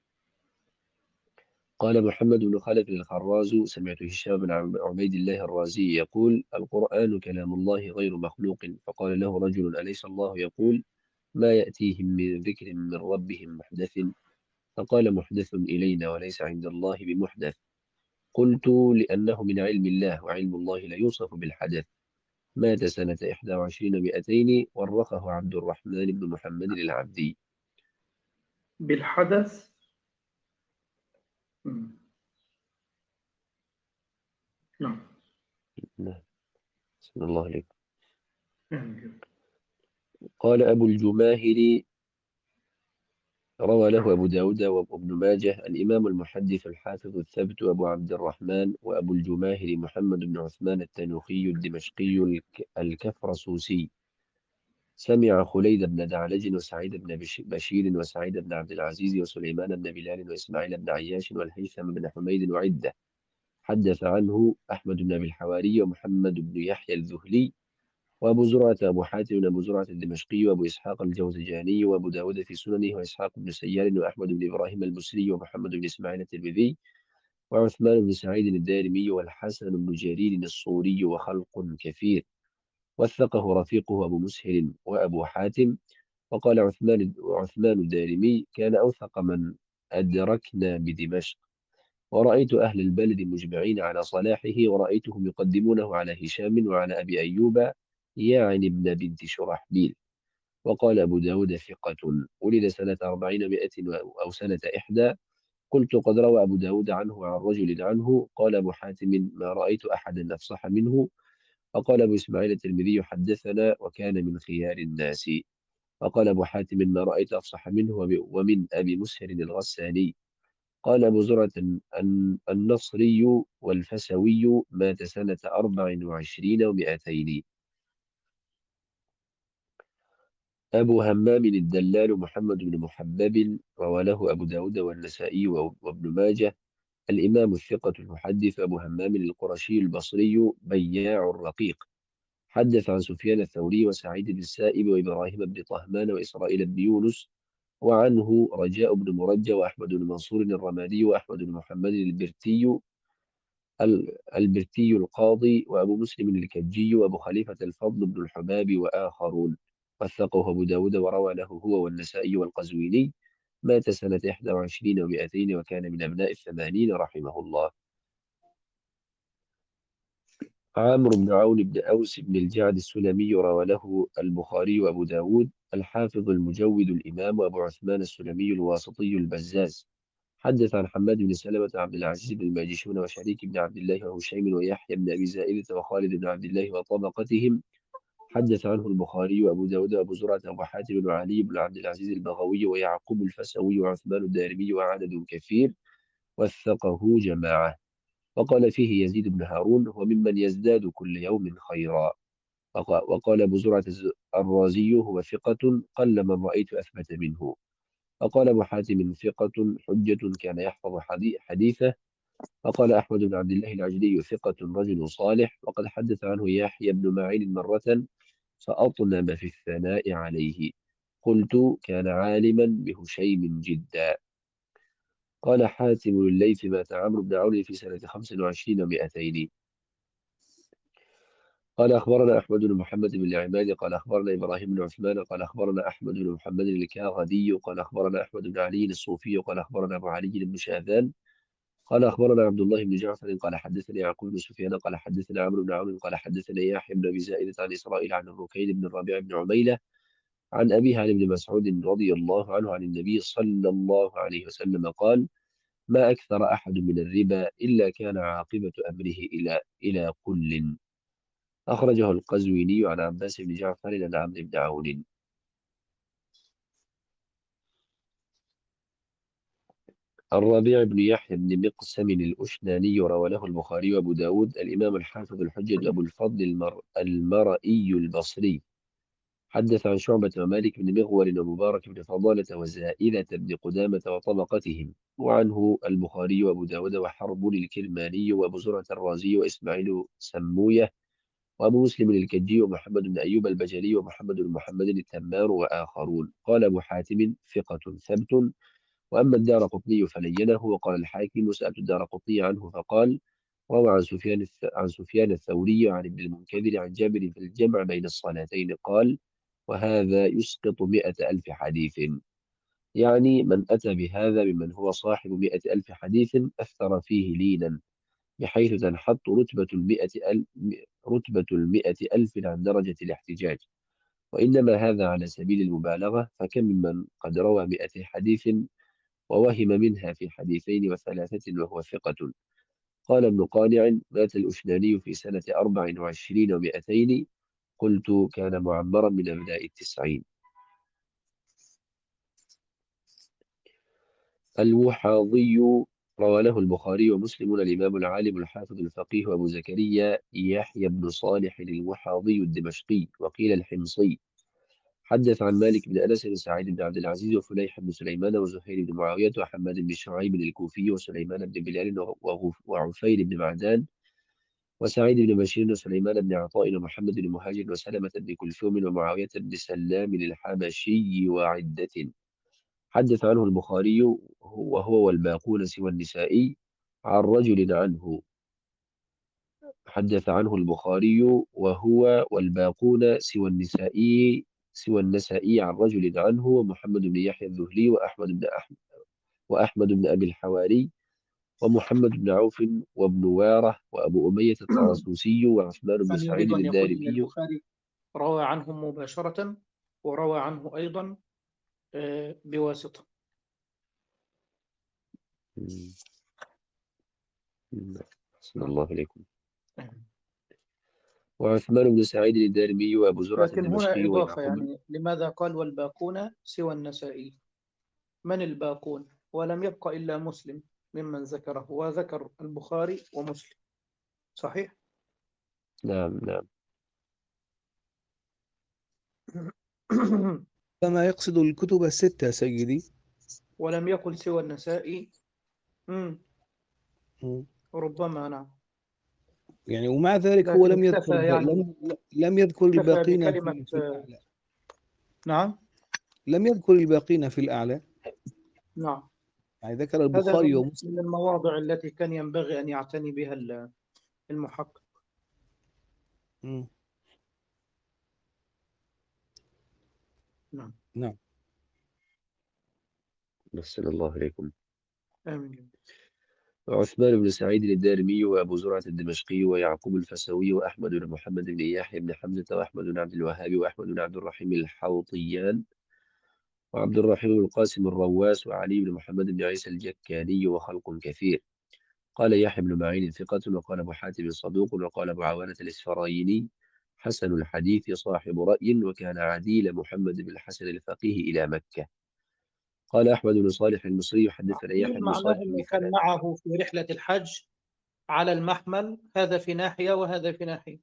قال محمد بن خلف الخراز سمعت هشام بن عبيد الله الرازي يقول: القرآن كلام الله غير مخلوق. فقال له رجل: أليس الله يقول: ما يأتيهم من ذكر من ربهم محدث؟ فقال: محدث إلينا وليس عند الله بمحدث. قلت: لأنه من علم الله، وعلم الله لا يوصف بالحدث. مات سنة إحدى وعشرين ومئتين، ورخه عبد الرحمن بن محمد العبدي.
بالحدث. مم. نعم.
نعم. بسم الله عليكم.
نعم.
قال أبو الجماهر روى له أبو داود وابن ماجه الإمام المحدث الحافظ الثبت أبو عبد الرحمن وأبو الجماهر محمد بن عثمان التنوخي الدمشقي الك- الكفرسوسي سمع خليد بن دعلج وسعيد بن بش- بشير وسعيد بن عبد العزيز وسليمان بن بلال وإسماعيل بن عياش والهيثم بن حميد وعدة. حدث عنه أحمد بن أبي الحواري ومحمد بن يحيى الذهلي وأبو زرعة أبو حاتم وأبو زرعة الدمشقي وأبو إسحاق الجوزجاني وأبو داود في سننه وإسحاق بن سيار وأحمد بن إبراهيم البصري ومحمد بن إسماعيل الترمذي وعثمان بن سعيد الدارمي والحسن بن جرير الصوري وخلق كثير. وثقه رفيقه أبو مسهر وأبو حاتم. وقال عثمان عثمان الدارمي: كان أوثق من أدركنا بدمشق، ورأيت أهل البلد مجمعين على صلاحه، ورأيتهم يقدمونه على هشام وعلى أبي أيوب يعني ابن بنت شرحبيل. وقال أبو داود: ثقة، ولد سنة أربعين ومائة أو سنة إحدى. قلت: قد روى أبو داود عنه عن رجل عنه. قال أبو حاتم: ما رأيت أحدا أفصح منه. وقال أبو إسماعيل الترمذي: حدثنا وكان من خيار الناس. وقال أبو حاتم: ما رأيت أفصح منه وب- ومن أبي مسهر الغساني. قال أبو زرعة الن- النصري والفسوي مات سنة أربع وعشرين ومائتين. أبو همام الدلال محمد بن محبب روى له أبو داود والنسائي وابن ماجه. الإمام الثقة المحدث أبو همام القرشي البصري بياع الرقيق. حدث عن سفيان الثوري وسعيد بن السائب وإبراهيم بن طهمان وإسرائيل بن يونس. وعنه رجاء بن مرجى وأحمد بن منصور الرمادي وأحمد بن محمد البرتي ال- البرتي القاضي وأبو مسلم الكجي وأبو خليفة الفضل بن الحباب وآخرون. وثقه أبو داود وروى له هو والنسائي والقزويني. مات سنة إحدى وعشرين ومائتين وكان من أبناء الثمانين رحمه الله. عامر بن عون بن أوس بن الجعد السلمي روى له البخاري وأبو داود. الحافظ المجود الإمام أبو عثمان السلمي الواسطي البزاز. حدث عن حماد بن سلمة عبد العزيز بن الماجشون وشريك بن عبد الله وهشيم ويحيى بن أبي زائدة وخالد بن عبد الله وطبقتهم. حدث عنه البخاري وأبو داود وأبو زرعة وأبو حاتم وعلي بن عبد العزيز البغوي ويعقوب الفسوي وعثمان الدارمي وعدد كثير. وثقه جماعة. وقال فيه يزيد بن هارون: هو ممن يزداد كل يوم خيرا. وق- وقال أبو زرعة الز- الرازي: هو ثقة قل من رأيت أثبت منه. وقال أبو حاتم: ثقة حجة كان يحفظ حدي- حديثه. وقال أحمد بن عبد الله العجلي: ثقة رجل صالح. وقد حدث عنه يحيى بن معين مرة فأطنب في الثناء عليه. قلت: كان عالما بهشيم جدا. قال حاتم الليث: مات عمرو بن عون في سنة خمس وعشرين ومائتين. قال أخبرنا أحمد بن محمد بن العماد قال أخبرنا إبراهيم بن عثمان قال أخبرنا أحمد بن محمد الكاغدي قال أخبرنا أحمد بن علي الصوفي قال أخبرنا أبو علي بن شاذان قال أخبرنا عبد الله بن جعفر قال حدثني يعقوب بن سفيان قال حدثنا عمرو بن عون قال حدثني يحيى بن أبي زائدة عن إسرائيل عن الركين بن الربيع بن عميلة عن أبيه عن ابن مسعود رضي الله عنه عن النبي صلى الله عليه وسلم قال: ما أكثر أحد من الربا إلا كان عاقبة أمره إلى إلى كل. أخرجه القزويني عن عباس بن جعفر عن عمرو بن عون. الربيع بن يحيى بن مقسم الأشناني روى له البخاري وأبو داود. الإمام الحافظ الحجة أبو الفضل المر... المرئي البصري حدث عن شعبة ومالك بن مغول ومبارك بن فضالة وزائدة بن قدامة وطبقتهم، وعنه البخاري وأبو داود وحرب الكرماني وأبو زرعة الرازي وإسماعيل سموية وأبو مسلم الكجي ومحمد بن أيوب البجلي ومحمد بن محمد التمار وآخرون. قال أبو حاتم ثقة ثبت. وأما الدارقطني فلينه. وقال الحاكم سألت الدارقطني عنه فقال روى عن سفيان الث... عن سفيان الثوري عن ابن المنكدر عن جابر في الجمع بين الصلاتين قال وهذا يسقط مئة ألف حديث. يعني من أتى بهذا ممن هو صاحب مئة ألف حديث أثر فيه لينا بحيث تنحط رتبة المئة ألف رتبة المئة ألف عن درجة الاحتجاج، وإنما هذا على سبيل المبالغة. فكم ممن قد روى مئة حديث ووهم منها في حديثين وثلاثة وهو ثقة. قال ابن قانع مات الأشناني في سنة أربع وعشرين ومئتين. قلت كان معمرا من أبناء التسعين. الوحاضي روى له البخاري ومسلم. الإمام العالم الحافظ الفقيه أبو زكريا يحيى بن صالح الوحاضي الدمشقي وقيل الحمصي حدث عن مالك بن أنس وسعيد بن عبد العزيز وفليح بن سليمان وزهير بن معاوية وحماد بن شعيب الكوفي وسليمان بن بلال وغف- وعفير بن معدان وسعيد بن بشير وسليمان بن عطاء ومحمد بن مهاجر وسلمة بن كلثوم ومعاوية بن سلام الحبشي وعدة. حدث عنه البخاري وهو والباقون سوى النسائي عن رجل عنه حدث عنه البخاري وهو والباقون سوى النسائي سوى النسائي عن رجل عنه ومحمد بن يحيى الذهلي وأحمد بن أحمد وأحمد بن أبي الحواري ومحمد بن عوف وابن واره وأبو أمية الطرسوسي وعثمان بن
كان
سعيد
يريد أن يقول إن
الدارمي.
البخاري روى عنهم مباشرة وروى عنه أيضا آه، بواسطة.
مم. مم. أحسن الله إليكم. وعثمان بن سعيد الدارمي وأبو زرعة
لكن هنا
الدمشقي
إضافة،
ويعقوب.
يعني لماذا قال والباقون سوى النسائي؟ من الباقون؟ ولم يبق إلا مسلم ممن ذكره، وذكر البخاري ومسلم، صحيح؟
نعم نعم.
فما يقصد الكتب الستة سيدي.
ولم يقل سوى النسائي. مم.
مم.
ربما نعم.
يعني ومع ذلك هو
لكن
لم يذكر
اكتفى
الب...
يعني
لم لم يذكر
اكتفى
الباقين
بكلمة
في في
آه،
الأعلى.
نعم
لم يذكر الباقين في الأعلى.
نعم.
يعني ذكر
هذا
البخاري
من
ومسلم.
من المواضع التي كان ينبغي أن يعتني بها ال- المحقق.
مم.
نعم.
نعم.
أحسن الله إليكم.
آمين.
عثمان بن سعيد الدارمي وأبو زرعة الدمشقي ويعقوب الفسوي وأحمد بن محمد بن يحيى بن حمزة وأحمد بن عبد الوهاب وأحمد بن عبد الرحيم الحوطيان وعبد الرحيم بن القاسم الرواس وعلي بن محمد بن عيسى الجكاني وخلق كثير. قال يحيى بن معين ثقة. وقال أبو حاتم صدوق. وقال أبو عوانة الإسفرايني حسن الحديث صاحب رأي وكان عديل محمد بن الحسن الفقيه إلى مكة. قال أحمد بن صالح المصري حدثنا يحيى
عقيل
بن
معناه
صالح
أنه كان
بثلاث.
معه في رحلة الحج على المحمل، هذا في ناحية وهذا في ناحية.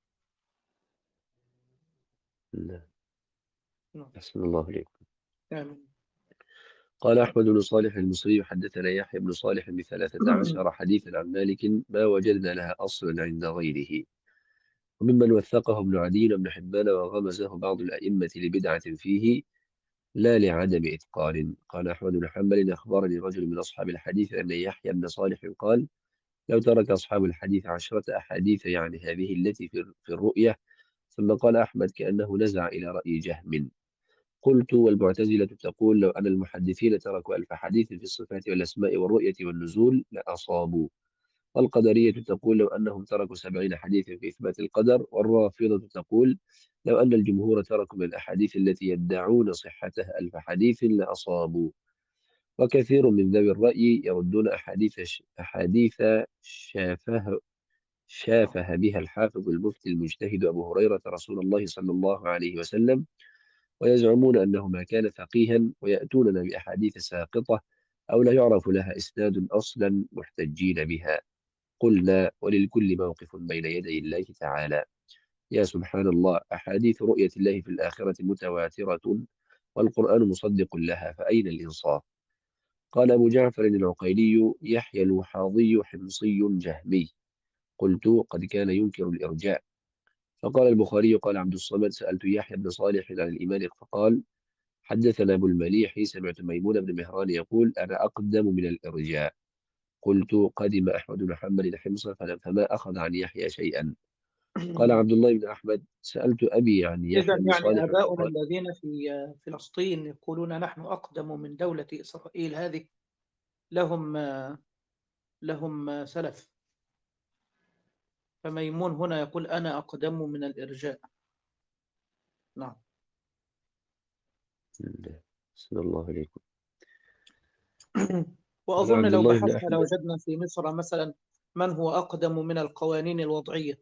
نعم.
نعم.
أحسن الله إليكم.
آمين.
قال أحمد بن صالح المصري حدثنا يحيى بن صالح بثلاثة عشر حديثا عن مالك ما وجدنا لها أصلا عند غيره. وممن وثقه ابن عدي وابن حبان وغمزه بعض الأئمة لبدعة فيه لا لعدم إتقان. قال أحمد بن حنبل أخبرني رجل من أصحاب الحديث أن يحيى بن صالح قال لو ترك أصحاب الحديث عشرة أحاديث يعني هذه التي في في الرؤية. ثم قال أحمد كأنه نزع إلى رأي جهم. قلت والمعتزلة تقول لو أن المحدثين تركوا ألف حديث في الصفات والأسماء والرؤية والنزول لأصابوا. والقدرية تقول لو أنهم تركوا سبعين حديثا في إثبات القدر. والرافضة تقول لو أن الجمهور تركوا من الأحاديث التي يدعون صحتها ألف حديث لأصابوا. وكثير من ذوي الرأي يردون أحاديث أحاديث شافه شافه بها الحافظ المفتي المجتهد أبو هريرة رسول الله صلى الله عليه وسلم، ويزعمون أنه ما كان فقيها، ويأتوننا بأحاديث ساقطة أو لا يعرف لها إسناد أصلا محتجين بها. قلنا: وللكل موقف بين يدي الله تعالى. يا سبحان الله، أحاديث رؤية الله في الآخرة متواترة، والقرآن مصدق لها، فأين الإنصاف؟ قال أبو جعفر العقيلي: يحيى الوحاضي حمصي جهمي. قلت: قد كان ينكر الإرجاء. فقال البخاري: قال عبد الصمد: سألت يحيى بن صالح عن الإيمان فقال: حدثنا أبو المليح سمعت ميمون بن مهران يقول: أنا أقدم من الإرجاء. قلت: قدم أحمد بن حنبل حمص فما أخذ عن يحيى شيئا. قال عبد الله بن أحمد: سألت أبي عن
إذا
يحيى بن
يعني
صالح
آباؤنا
فقال:
الذين في فلسطين يقولون نحن أقدم من دولة إسرائيل هذه، لهم لهم سلف. فميمون هنا يقول أنا أقدم من الإرجاء. نعم.
صلى الله عليكم. قال
وأظن
عبد
لو
الله بن
بحثنا
أحمد:
لوجدنا في مصر مثلا من هو أقدم من القوانين الوضعية.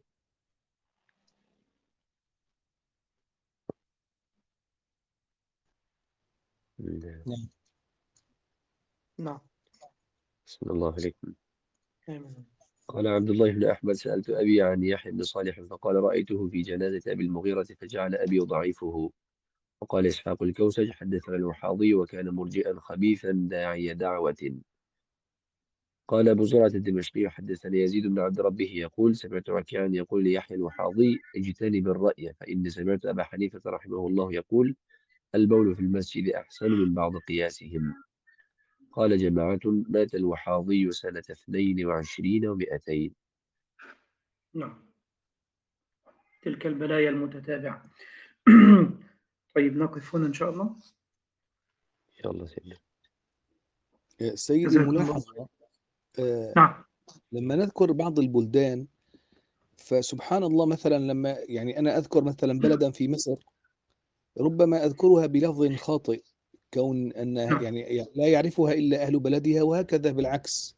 نعم.
نعم.
صلى الله عليكم.
آمين.
قال عبد الله بن أحمد: سألت أبي عن يحيى بن صالح فقال: رأيته في جنازة أبي المغيرة فجعل أبي يضعفه. وقال إسحاق الكوسج: حدثنا الوحاضي وكان مرجئا خبيثا داعي دعوة. قال أبو زرعة الدمشقي: حدثني يزيد بن عبد ربه يقول: سمعت وكيعا يقول ليحيى الوحاضي: اجتنب الرأي، فإني سمعت أبا حنيفة رحمه الله يقول: البول في المسجد أحسن من بعض قياسهم. قال جماعة: مات الوحاضي سنة اثنين وعشرين ومئتين.
نعم. تلك البلايا المتتابعة. طيب نقف هنا إن شاء الله.
إن شاء الله سيدنا.
سيدي
جزاكم الله.
ملاحظة، آه
نعم.
لما نذكر بعض البلدان، فسبحان الله مثلا لما يعني أنا أذكر مثلا بلدا في مصر، ربما أذكرها بلفظ خاطئ، كون أنها
نعم.
يعني لا يعرفها إلا أهل بلدها، وهكذا بالعكس.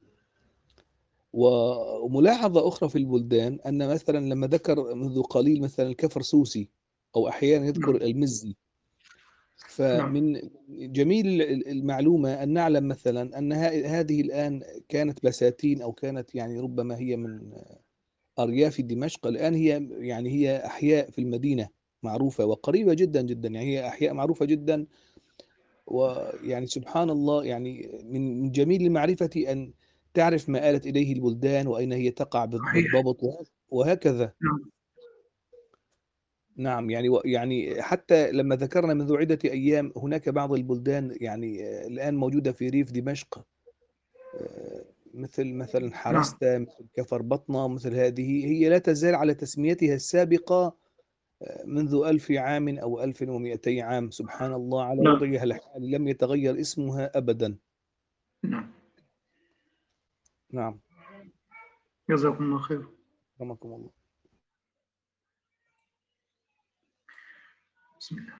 وملاحظة أخرى في البلدان أن مثلا لما ذكر منذ قليل مثلا الكفر سوسي، أو أحيانا يذكر
نعم.
المزي،
نعم.
فمن جميل المعلومة أن نعلم مثلا أن ه- هذه الآن كانت بساتين، أو كانت يعني ربما هي من أرياف دمشق، الآن هي يعني هي أحياء في المدينة معروفة وقريبة جدا جدا، يعني هي أحياء معروفة جدا. ويعني سبحان الله، يعني من من جميل المعرفة أن تعرف ما آلت إليه البلدان وأين هي تقع
صحيح.
بالضبط، وهكذا.
نعم.
نعم، يعني و- يعني حتى لما ذكرنا منذ عدة أيام هناك بعض البلدان يعني آه، الآن موجودة في ريف دمشق، آه، مثل مثلا
نعم.
حرستا، مثل كفر بطنة، مثل هذه، هي لا تزال على تسميتها السابقة آه، منذ ألف عام أو ألف ومئتي عام، سبحان الله، على
نعم.
وضعها الحالي لم يتغير اسمها أبدا.
نعم.
نعم.
جزاكم الله خير.
رحمكم الله.
بسم الله.